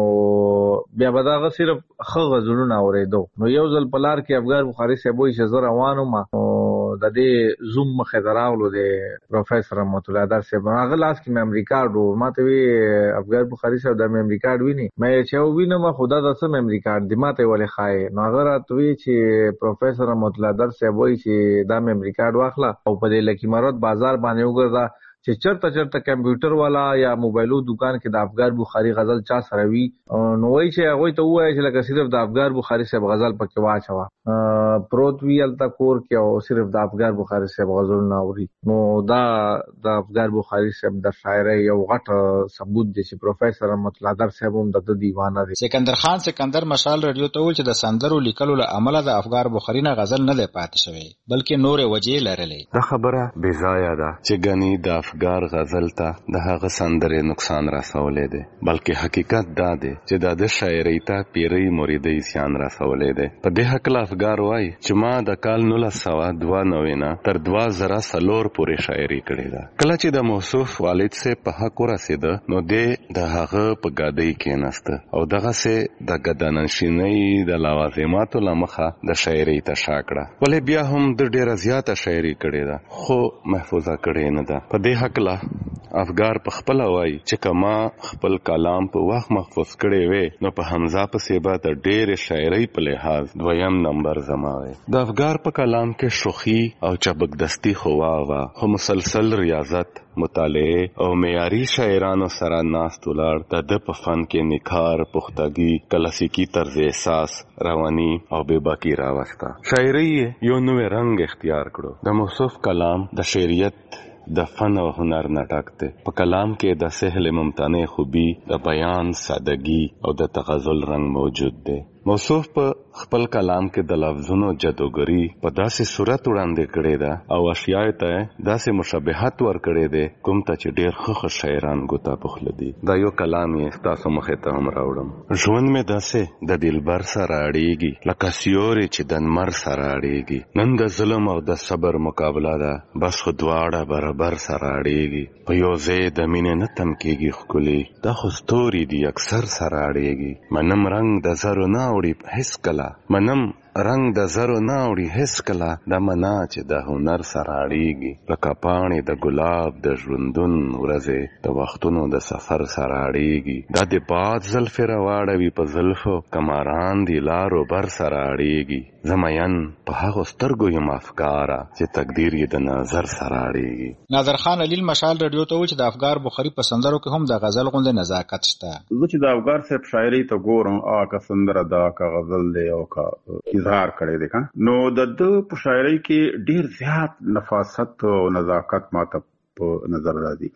K: بیا به دا صرف خ غزلونه اوریدو. نو یو ځل پلار کې افغار بخاری صاحب وی چې زه روانو ما د دې زوم مخه دراولو د پروفیسور رحمت الله درد صاحب هغه لاس کې مېموري کارت وو. ما ته وی افغار بخاری صاحب د مېموري کارت ویني مې چې وینم خدا د سم مېموري کارت دی ماته ولې خای. نو هغه راتوي چې پروفیسور رحمت الله درد صاحب وی چې دا مېموري کارت واخله او په دې لکی مراد بازار باندې وګرځا چې چرته چرته کمپیوټر والا یا موبایلو دکان کې د افغار بخاری غزل چا سره وی نو وای چې هغه ته وای چې لکه صرف د افغار بخاری صاحب غزل پکې واچوا پروت ویل تا کور کې او صرف د افغار بخاری صاحب غزل نه اوري. نو دا د افغار بخاری صاحب د شاعرۍ یو غټ ثبوت دی چې پروفیسور رحمت الله درد صاحب هم د دیوانه دی.
C: سکندر خان سکندر مشال رادیو ته ویل چې د سندرو لیکلو له عمله د افغار بخاری نه غزل نه دی پاتې شوی بلکې نور وجې لرلې.
G: دا خبره بې ځایه ده چې ګنی د افغار غزل ته د هغه سندرې نقصان رسولې دی بلکې حقیقت دا دی چې دا د شاعرۍ ته پیری مریدۍ زیان رسولې دی. په دې حق افغار وای چې ما د کال نولس سوه دوه نوي نه تر دوه زره څلور پورې شاعري کړې ده. کله چې د موصوف والد سے په حق ورسېده نو دې د هغه په ګادۍ کېناسته او دغسې د ګدانشینۍ د لوازماتو له مخه د شاعرۍ ته شا کړه. ولې بیا هم د ډېره زیاته شاعري کړې ده خو محفوظه کړې نه ده. په دې حقله افغار په خپل وای چې کما خپل کلام په وخت محفوظ کړي وي نو په حمزه پسې به د ډېر شاعرۍ په لحاظ دویم نمبر زماوي. د افغار په کلام کې شوخي او چبکدستی خو وا خو مسلسل ریاضت مطالعه او معیاري شاعرانو سره ناست ولاړ د د په فن کې نکار پختګي کلاسیکی طرز احساس رواني او بې باکی راوسته. شاعرۍ یو نوې رنگ اختیار کړو. د موصوف کلام د شعریت د فن او هنر نټک دی. په کلام کې د سهل ممتنع خوبي د بیان سادگی او د تغزل رنگ موجود دی. موصوف په خپل کلام کې د لفظونو جادوګری په داسې صورت وړاندې کړې ده او اشیاء ته داسې مشابهت ورکړې ده کوم ته چې ډېر ښه شاعران ګوتا پخله دي. دا یو کلام یې تاسو مخې ته هم راوړم. ژوند مې داسې د دلبر سره اړیږي لکه سیوري چې د لمر سره اړیږي. نن د ظلم او د صبر مقابله ده بس خو دواړه برابر سره اړیږي. په یو ځای د مینې نه تم کېږي ښکلي دا خو ستوري دي اکثر سره اړیږي. منم رنګ د زرو نه اوړي هیڅ کله منم رنگ د زرو نه اوړي هیڅ کله د منا چې د هنر سره اړیږي لکه پاڼې د ګلاب د ژوندون ورځې د وختونو د سفر سره اړیږي. دا د باد زلفې راواړوي په زلفو کماران دي لارو بر سره اړیږي. زمین په هغو سترګو یم افکاره چې تقدیر یې د نظر سره اړیږي.
C: ناظر خان علیل مشال رادیو ته وویل چې د افغار بخاری په سندرو کې هم د غزل غوندې نزاکت شته.
D: زه چې د افغار صاحب شاعري ته ګورم که سندره ده که غزل دی او که اظهار کړی دی نو د ده په شاعرۍ کې ډېر زیات نفاست او نزاکت ماته په نظر راځي که نه.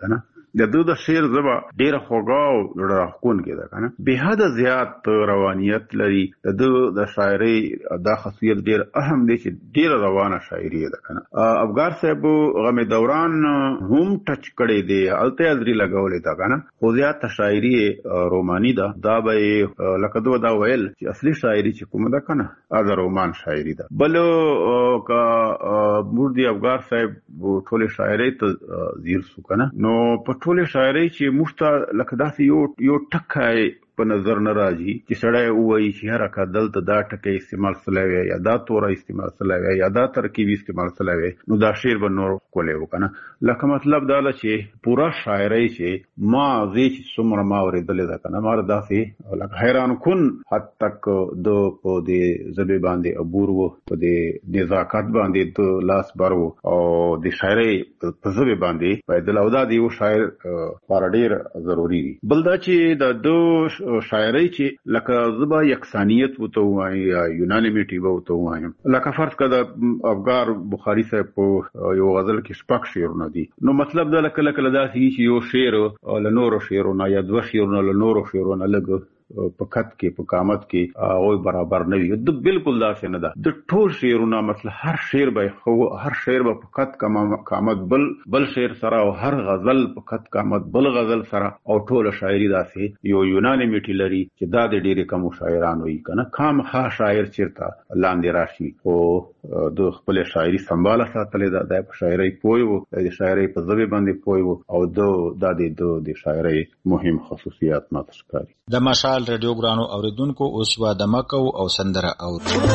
D: د دوی د شعر ژبه ډیره خوږه او زړه راښکونکې ده کنه به حد زیات روانیت لري. د دوی د شاعري دا خاصیت ډیر اهم دی چې ډیره روانه شاعري ده کنه. افغار صاحب غم دوران هم ټچ کړي دی الته ازري لګولې ده کنه خو زیات شاعري روماني ده. دا به لکه دوه دا ویل چې اصلي شاعري چې کومه ده کنه دا رومان شاعري ده. بل کا مردي افغار صاحب ټوله شاعري ته زیر سو کنه نو په ټوله شاعري چې مفته لکه داسې یو یو ټکای په نظر نه راځي چې سړی وایي چې هر کا دلته دا ټکی استعمال سلوي یا دا توره استعمال سلوي یا دا ترکیب استعمال سلوي نو دا شعر به نور کولای وکنه. لکه مطلب دا چې پورا شاعري چې ما زی چې څومره ما ورېدلې ده کنه مار داسې لکه حیران کن حد تک د په دې ژبې باندې عبور وو په دې نزاکت باندې د لاس بار وو او د شاعري په ژبې باندې پیدا او دا دی یو شاعر لپاره ډیر ضروری دی. بل دا چې د دو شاعري چې لکه زبا یکسانیت وته وایي یا یونانیمیټي وته وایي لکه فرض کړه افغار بخاری صاحب په یو غزل کې شپږ شعرونه دي نو مطلب دا لکه لکه داسې چې یو شعر له نورو شعرونو یا دوه شعرونه له نورو شعرونو لګ په کټ کې په قامت کې او برابر نه وي. د بالکل داسې نه ده د ټول شعرونه مطلب هر شعر به خو هر شعر به په کټ قامت بل بل شعر سره او هر غزل په کټ قامت بل غزل سره او ټول شاعري داسې یو یوناني میټی لري چې دا د ډېرې کم شاعرانو وي کنه خام خا شاعر چیرته لاندې راشي او د خپل شاعري سمباله ساتلې ده د شاعري پوي وو د شاعري په ژبه باندې پوي وو او د د د شاعري مهم خصوصیات ماته ښکاري.
C: د مشال رادیو ګرانو اوریدونکو اوس وا د مکو او سندره او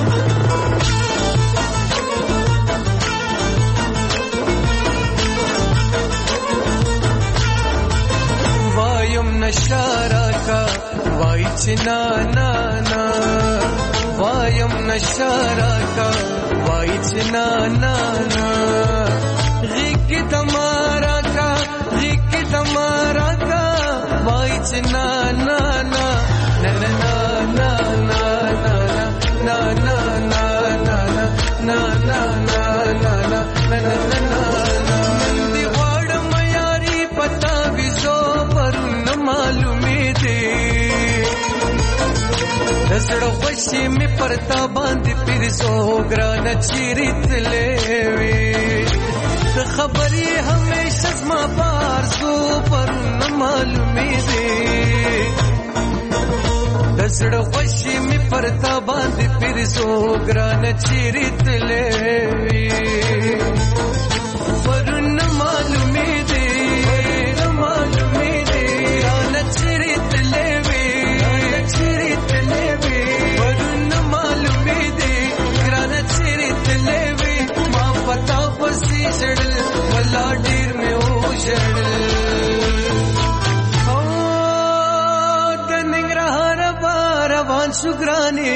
M: وایم نشارا کا وای چنا نا نا وایم نشارا کا وای چنا نا نا غیک تمہارا کا غیک تمہارا کا وای چنا نا نا na na na na na na na na na na na na na na na دیوار میاری پتا ویزو پر نہ معلومی دے دسڑ خوشی میں پرتا باندھ پھر سو گران چیرت لے وی خبری ہمیشہ ما پار سو پر نہ معلومی دے دسڑ خوشی می پرتا باندھ پھر سو گران چیرت لے ورن معلومی دے معلومی دے گران چیرت لے چیرت لے ورن معلومی دے گران چیرت لے ما پتا پسی جڑل ولا ڈیر میں او جڑل روان شو گرانی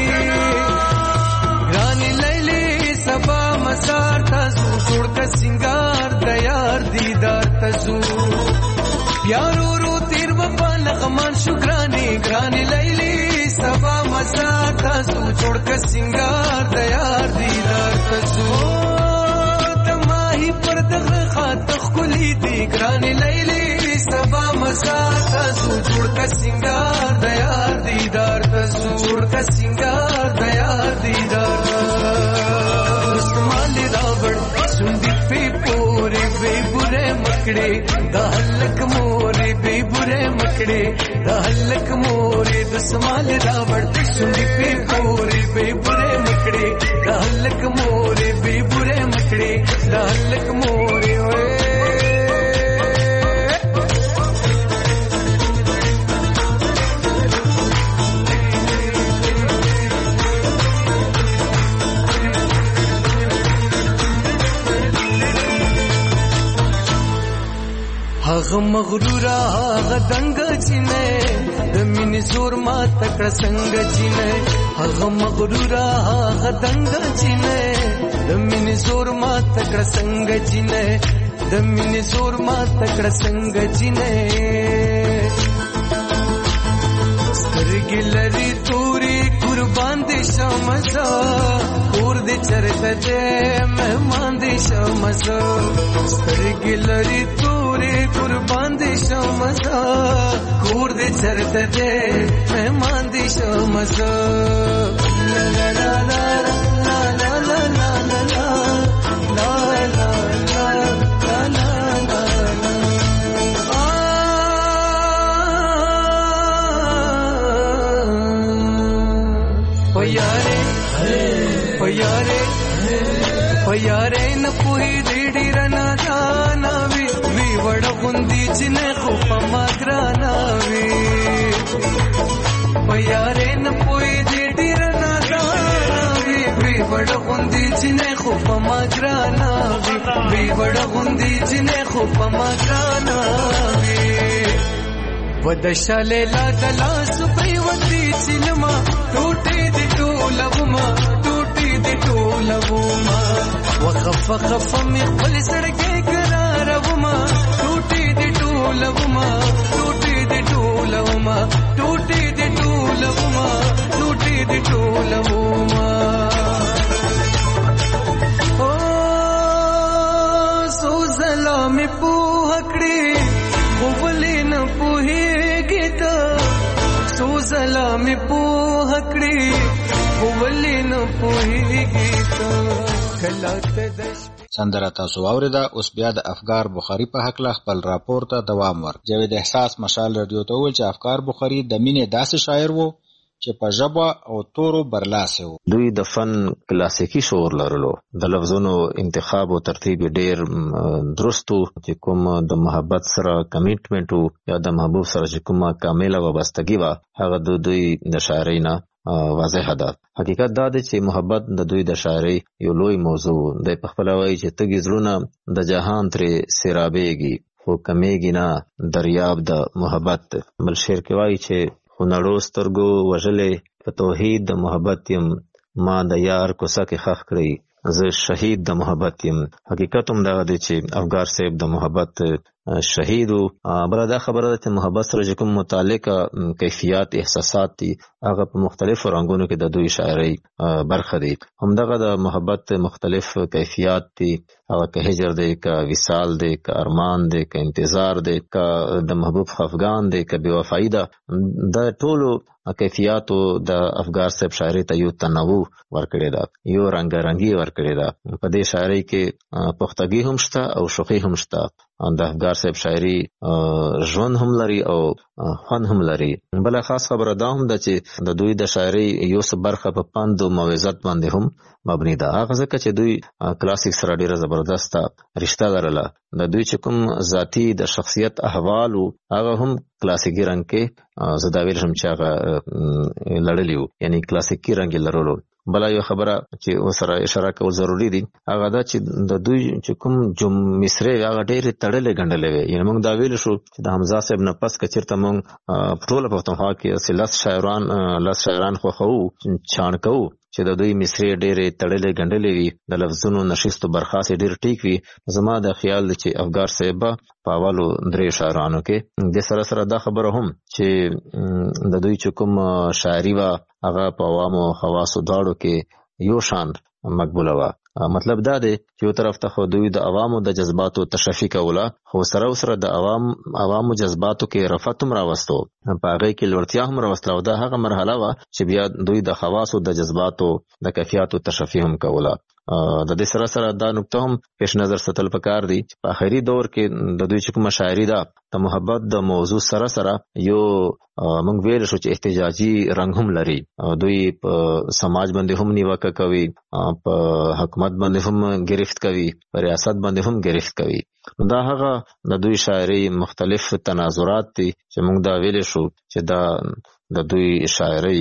M: گرانی لیلی سبا مسار تازو چھوڑ کا سنگار دیار دیدار تازو پیارو رو تیر بپا نغمان شو گرانی گرانی لیلی سبا مسار تازو چھوڑ کا سنگار دیار دیدار تازو تماہی پر دغر خاتخ کلی دی گرانی لیلی سبا مسار تازو چھوڑ کا سنگار دیار دیدار تازو چھوڑ کا سنگار دیار دیدار استعمال راوڑ سندی پی پورے بے برے مکڑے دہلک مورے بے برے مکڑے دہلک مورے دسمال راوڑ سندی پی پورے بے برے مکڑے دہلک مورے بے برے مکڑے دہلک مورے ہوئے هغه مغرورا هغه دنګ چینه د مینې زور ما تکړه څنګه چینه هغه مغرورا هغه دنګ چینه د مینې زور ما تکړه څنګه چینه د مینې زور ما تکړه څنګه چینه سترګې لري توري قربان دي شمزه کور دې چرته دې مهمان دي شمزه سترګې لري توري قربان دي شمزا کور دې چرته دې مهمان دي شمزا لا لا لا لا لا لا لا لا لا لا لا यारे न पुही डीडी रना जाना वी वी वड़ गुंदी जिने खूप मागराना वी यारे न पुही डीडी रना जाना वी वी वड़ गुंदी जिने खूप मागराना वी वी वड़ गुंदी जिने खूप मागराना वी वदशाले ला दला सुप्रीवती चिलमा टूटे दे टोलवमा टूटे दे टोलवमा وخف خف می خپل سړکې قراروما ټوټې دې ټولوما ټوټې دې ټولوما ټوټې دې ټولوما ټوټې دې ټولوما او سو سلام په هکړې خپلې نه پوهېږې ته سو سلام په هکړې خپلې نه پوهېږې ته
C: سندره تاسو واوریده. اوس بیا د افګار بخاري په هکله خپل راپور ته دوام ورک. جاوید احساس مشال رادیو ته وویل چې افګار بخاري د مینې داسې شاعر و چې په ژبه او تورو برلاسه و.
F: دوی د فن کلاسیکي شعور لرلو. د لفظونو انتخاب او ترتیب ډیر درستو چې کوم د محبت سره کمیټمنټ یا د محبوب سره چې کومه کامله وابستګي وه هغه د دوی د شاعرۍ نه واضح ده. حقیقت دا دی چې محبت د دوی د شاعرۍ یو لوی موضوع دی. په خپله وایي چې تږي زړونه د جهان ترې سیرابېږي خو کمیږي نه دریاب د محبت. بل شعر کې وایي چې خو نړو سترګو وژلې په توحید د محبت یم ما د یار کوڅه کې ښخ کړی زه شهید د محبت یم. حقیقت هم دغه دی چې افګار صاحب د محبت شهید و. بله دا خبره ده چې محبت سره چې کوم متعلقه کیفیات احساسات دي هغه په مختلفو رنګونو کې د دوی شاعرۍ برخه دي. همدغه د محبت مختلف کیفیات دي، هغه که هجر دی، که وصال دی، که ارمان دی، که انتظار دی، که د محبوب خفګان دی، که بېوفایي ده. د ټولو کیفیاتو د افګار صاحب شاعرۍ ته یو تنوع ورکړې ده، یو رنګارنګي ورکړې ده. په دې شاعرۍ کې پختګي هم شته او شوخي هم شته. د افګار صاحب شاعري ژوند هم لري او خوند هم لري. بله خاص خبره دا هم ده چې د دوی د شاعرۍ یو څه برخه په پند او موعظت باندې هم مبني ده. هغه ځکه چې دوی کلاسیک سره ډېره زبردسته رشته لرله. د دوی چې کوم ذاتي د شخصیت احوال و هغه هم کلاسیکي رنګ کې زه دا ویل شم چې هغه لړلي وو، یعنی کلاسیکي رنګ یې لرلو. بله یو خبره چې ورسره اشاره کول ضروري دي هغه دا چې د دوی چې کوم جم مصرې هغه ډېرې تړلې ګڼلې وې. یعنې موږ دا ویلو شو چې د حمزه صاحب نه پس که چېرته موږ په ټوله پښتونخوا کې داسې لس شاعران لس شاعران خوښوو چاڼ کوو چې د دوی مصرې ډېرې تړلې ګڼلې وي، د لفظونو نشستو برخاستې ډېر ټیک وي. زما د خیال دی چې افګار صاحب به په اولو درې شاعرانو کې د سره سره دا خبره هم چې د دوی چې کوم شاعري وه هغه په عوامو خواصو دواړو کې یو شان مقبوله وه. مطلب دا دی چې یو طرف ته خو دوی د عوامو د جذباتو تشفي کوله، خو سره سره د عوام عوامو جذباتو کې رفعت هم راوستو، په هغې کې لوړتیا هم راوستله. او دا هغه مرحله وه چې بیا دوی د خواصو د جذباتو د کیفیاتو تشفي هم کوله. د دې سره سره دا نکته هم پیش نظر ساتل پکار دي چې په آخري دور کې د دوی چې کومه شاعري ده د محبت د موضوع سره سره یو موږ ویل شو چې احتجاجي رنګ هم لري. دوی په سماج باندې هم نیوکه کوي، په حکومت باندې هم گرفت کوي، په ریاست باندې هم گرفت کوي. دا هغه د دوی شاعري مختلف تناظرات دي چې موږ دا ویل شو چې دا د دوی شاعرۍ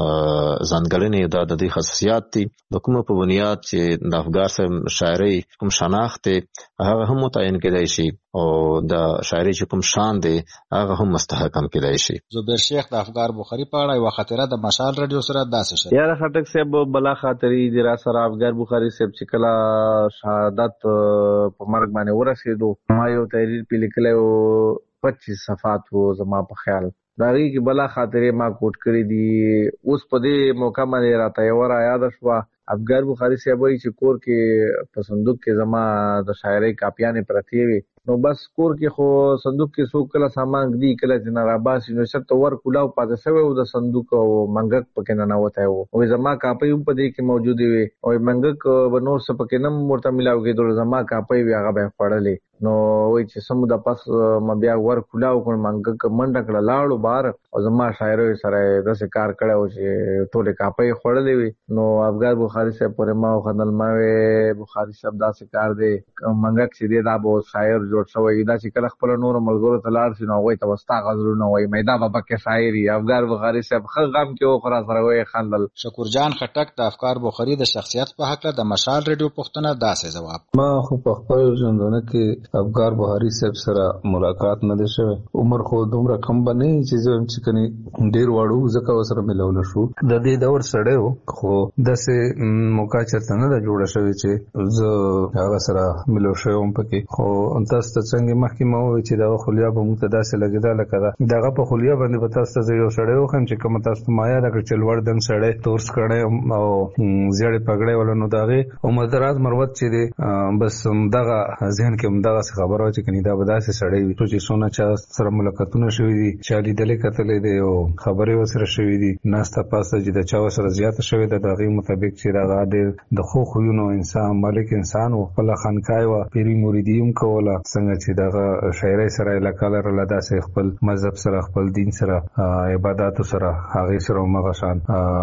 F: ځانګړنې دا د دوی خصوصیات دي. د کومو په بنیاد چې د افګار صاحب شاعرۍ کوم شناخت دی هغه هم متعین کېدای شي او د شاعرۍ چې کوم شان دی هغه هم مستحکم کېدای شي.
C: زبیر شیخ د افګار بخاري په اړه یوه خاطره د مشال رادیو سره داسې شوه.
K: یاره خټک صاحب بلا خاطرې دي را سره افګار بخاري صاحب چې کله شهادت په مرګ باندې ورسېدو ما یو تحریر پې لیکلی و پچیس صفحات و زما په خیال د هغې کې بلا خاطرې ما کوټ کړي دي. اوس په دې موقع باندې راته یوه را یاده شوه. افګار بخاري صاحب وایي چې کور کې په صندوق کې زما د شاعرۍ کاپیانې پرتې وې. نو بس کور کې خو صندوق کې څو کله سامان دی کله جنا راباس نو شرط ور کولاو پاتې سوی او د صندوق او منګک پکې نه نوته وو او زما کاپي هم پدې کې موجود وي او منګک بنور څه پکې نم ورته ملاو کې د زما کاپي وی هغه به خړلې نو وای چې سمو د پاس م بیا ور کولاو کوم منګک منډه کړه لاړو بار او زما شاعر سره د څه کار کړو چې ټوله کاپي خړلې وي نو افغان بخاری صاحب پرې ما خندل ما بخاری صاحب دا څه کار دی منګک چې دی دا به شاعر جوړ شوی دا چې کله خپل نور ملګرو ته لاړ شي نو وای ته وستا غزلونه وای میدا بابا کې شاعري افغان بخاری صاحب خغ غم کې خورا سره وای خندل
C: شکر جان خټک د افکار بخاری د شخصیت په حق د مشال ریډیو پښتنه داسې جواب
L: ما خو په خپل ژوندونه کې افکار بخاری صاحب سره ملاقات نه ده شوی عمر خو دومره کم بنه چې زم چې کني ډیر واړو زکه وسره ملول شو د دې دور سره خو داسې موقع چرته نه جوړه شوی چې زه هغه سره ملو شوم پکې خو تاسو ته څنګه مخکې مو چې دا خلیا به موږ ته داسې لګیدا لکه داغه په خلیا باندې به تاسو ته یو سره وخم چې کوم تاسو مایا د چلوړ دنګ سره تورس کړي او زیړې پګړې ولنو داغه عمر دراز مروت چې دی بس دغه ذهن کې دغه خبره چې کني دا بداسه سړی وي چې سونه چا سره ملاقاتونه شوې دي چې علي دلې کتلې دي او خبرې وسره شوې دي ناسته پاسه چې د چا سره زیات شوې ده دغه مطابق چې دا غاډه د خو خوونو انسان مالک انسان او خپل خانقای او پیری مریدیم کوله څنګه چې دغه شاعري سره علاقه لرله داسې خپل مذهب سره خپل دین سره عبادت سره هغه سره مغشان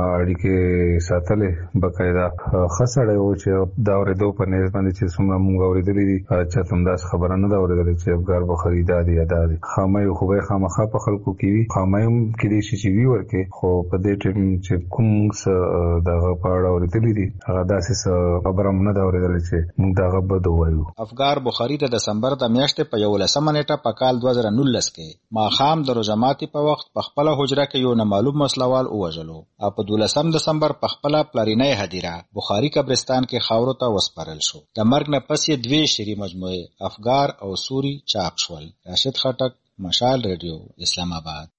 L: اړیکې ساتلې بقاعده خسړې او چې دا ورېدو په نس باندې چې څومره مونږ اورېدلې دي چې تم داس خبره نه دا اورېدلې چې افغان بخاری دا دی ادا دي خامې خو به خامخا په خلکو کې وي خامې کې دي چې وی ورکه خو په دې ټیم چې کوم څه دغه پاړه اورېدلې دي هغه داسې خبره نه دا اورېدلې چې موږ دغه بده وایو
C: افغان بخاری د دسمبر د میاشتې په یولسمه نیټه په کال دوه زره نولس کې ماخام د روزماتي په وخت په خپل حجره کې یو نامعلوم مسلوال اوجلو او په دولسم دسمبر په خپل پلارینې هدیره بخاری قبرستان کې خاورو ته وسپارل شو د مرګ نه پس یې دوی شری مجموعه افغار او سوري چاپ شول راشد خټک مشال ریډیو اسلام آباد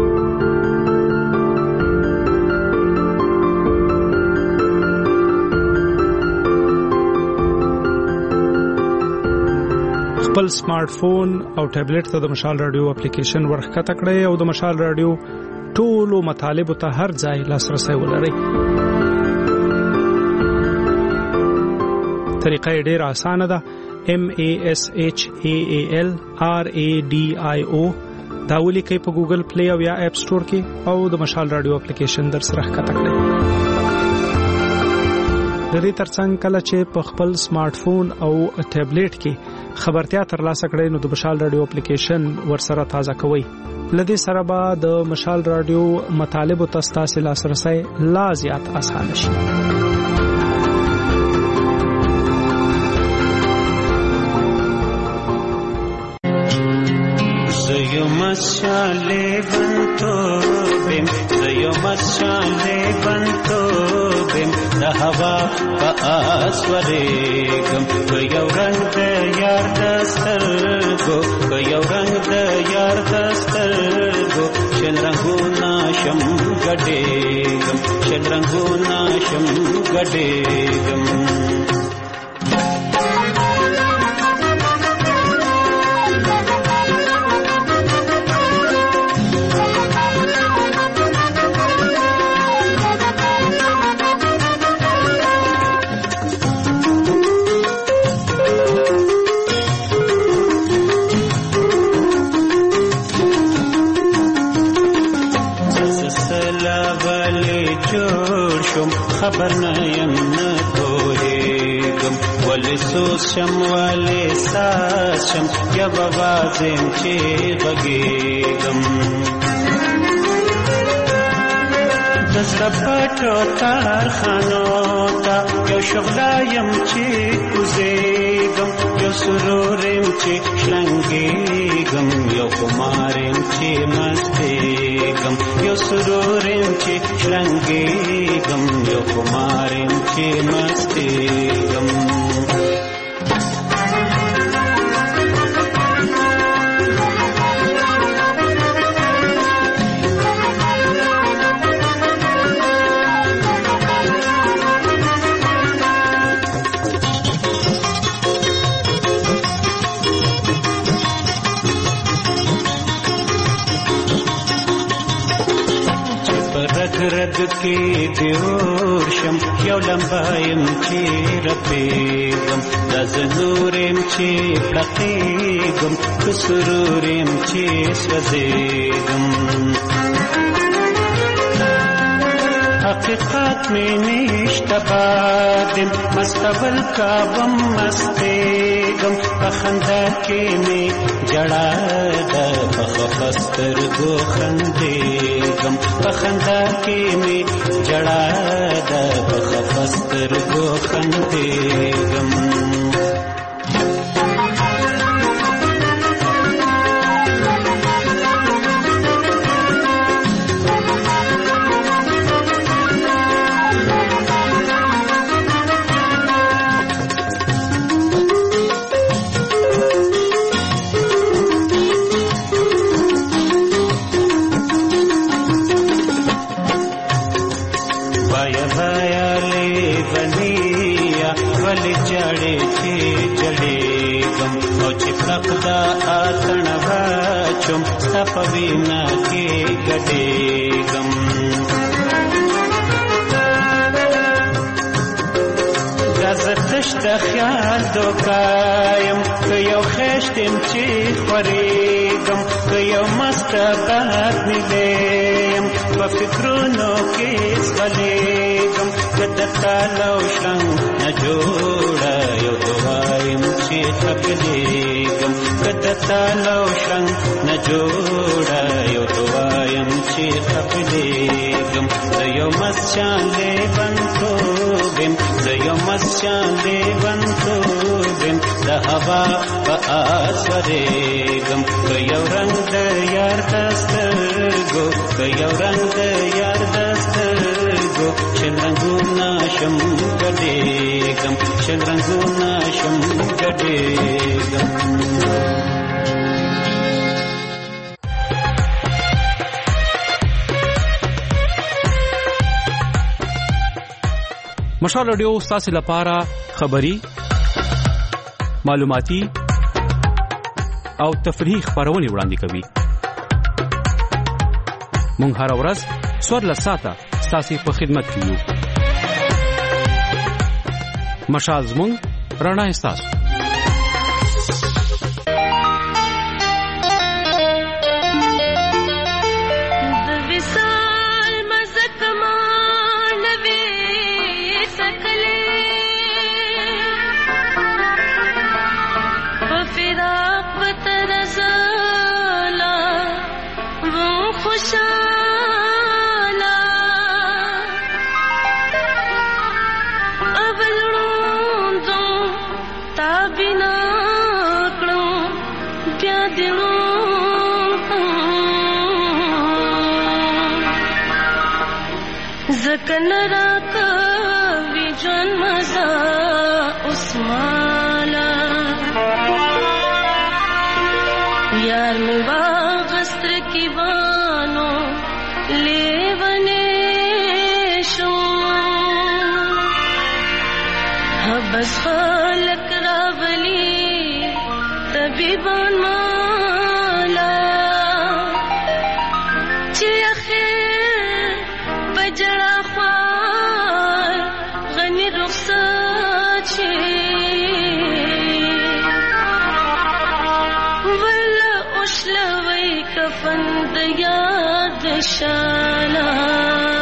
N: خپل سمارټ فون او ټابلیټ ته د مشال رادیو اپلیکیشن ورخکته کړئ او د مشال رادیو ټولو مطالبه ته هر ځای لاسرسي ولرئ. طریقه ډیره اسانه ده. M A S H A A L R A D I O دا ولیکئ په ګوګل پلی او یا اپ سٹور کې او د مشال رادیو اپلیکیشن در سره ښکته کړئ. د دې ترڅنګ کله چې په خپل سمارټ فون او ټابلیټ کې خبرتیا ترلاسه کړئ نو د مشال رادیو اپلیکیشن ورسره تازه کوئ. لدې سره به د مشال رادیو مطالب او تاسو لاسرسي لا زیات اسانه شي.
H: زيو مشاله بنتو بم زيو مشاله بنتو بم د هوا په اسورېګم په یو رنگ د یار دسترګو په یو رنگ د یار دسترګو شن رنگونه شم ګډېګم شن رنگونه شم ګډېګم خبر نه يم نه پوهېږم ولې سوز شم ولې ساز شم یا بابا زم چې غږېږم د زړه پټو کارخانو ته یو شغله یم چې کوزېږم یو سرور یم چې شلنګېږم یو خمار یم چې مستېږم یو سرور یم چې شلنګېږم یو خمار یم چې مستېږم
O: رد کې دیور شم یو لمبایم چې رپېږم دا زنورم چې پړقېږم که سرورم چې سوځېږم حقیقت میں نشته بادم مستول کابم مستېږم په خندا کې مې جړا ده په خفه سترګو خندېږم په خندا کې مې جړا ده په خفه سترګو خندېږم دا آتن واچم ستا په وینا کې ګډېږم دا زه تش د خیال دوکایم که یو خېشتم چې خورېږم که یو مسته باد نیلیم په فکرونو کې ځغلېږم که د تالو شرنګ نه جوړه یو دوایم چې خپلېږم که د تالو شرنګ نه جوړه یو دوایم چې خپلېږم زه یو مست شان لیونتوب یم زه یو مست شان لیونتوب یم د هوا په آس ورېږم که یو رنګ د یار د سترګو که یو رنګ د یار د سترګو شل رنګونه شم ګډېږم شل رنګونه شم ګډېږم
J: مشال رادیو ستاسو لپاره خبری معلوماتي او تفریحي خبرونه وړاندې کوي. مونږ هر ورځ څوارلس ساعته ستاسو په خدمت کې یو. مشال زمونږ رڼا ستاسو.
P: زکن راکا وی جان مزا عثمانا یار می باغستر کی بانو لیونے شو حبس خالق راولی طبیبان مالا چی اخیر بجڑا کفن د یاد شانا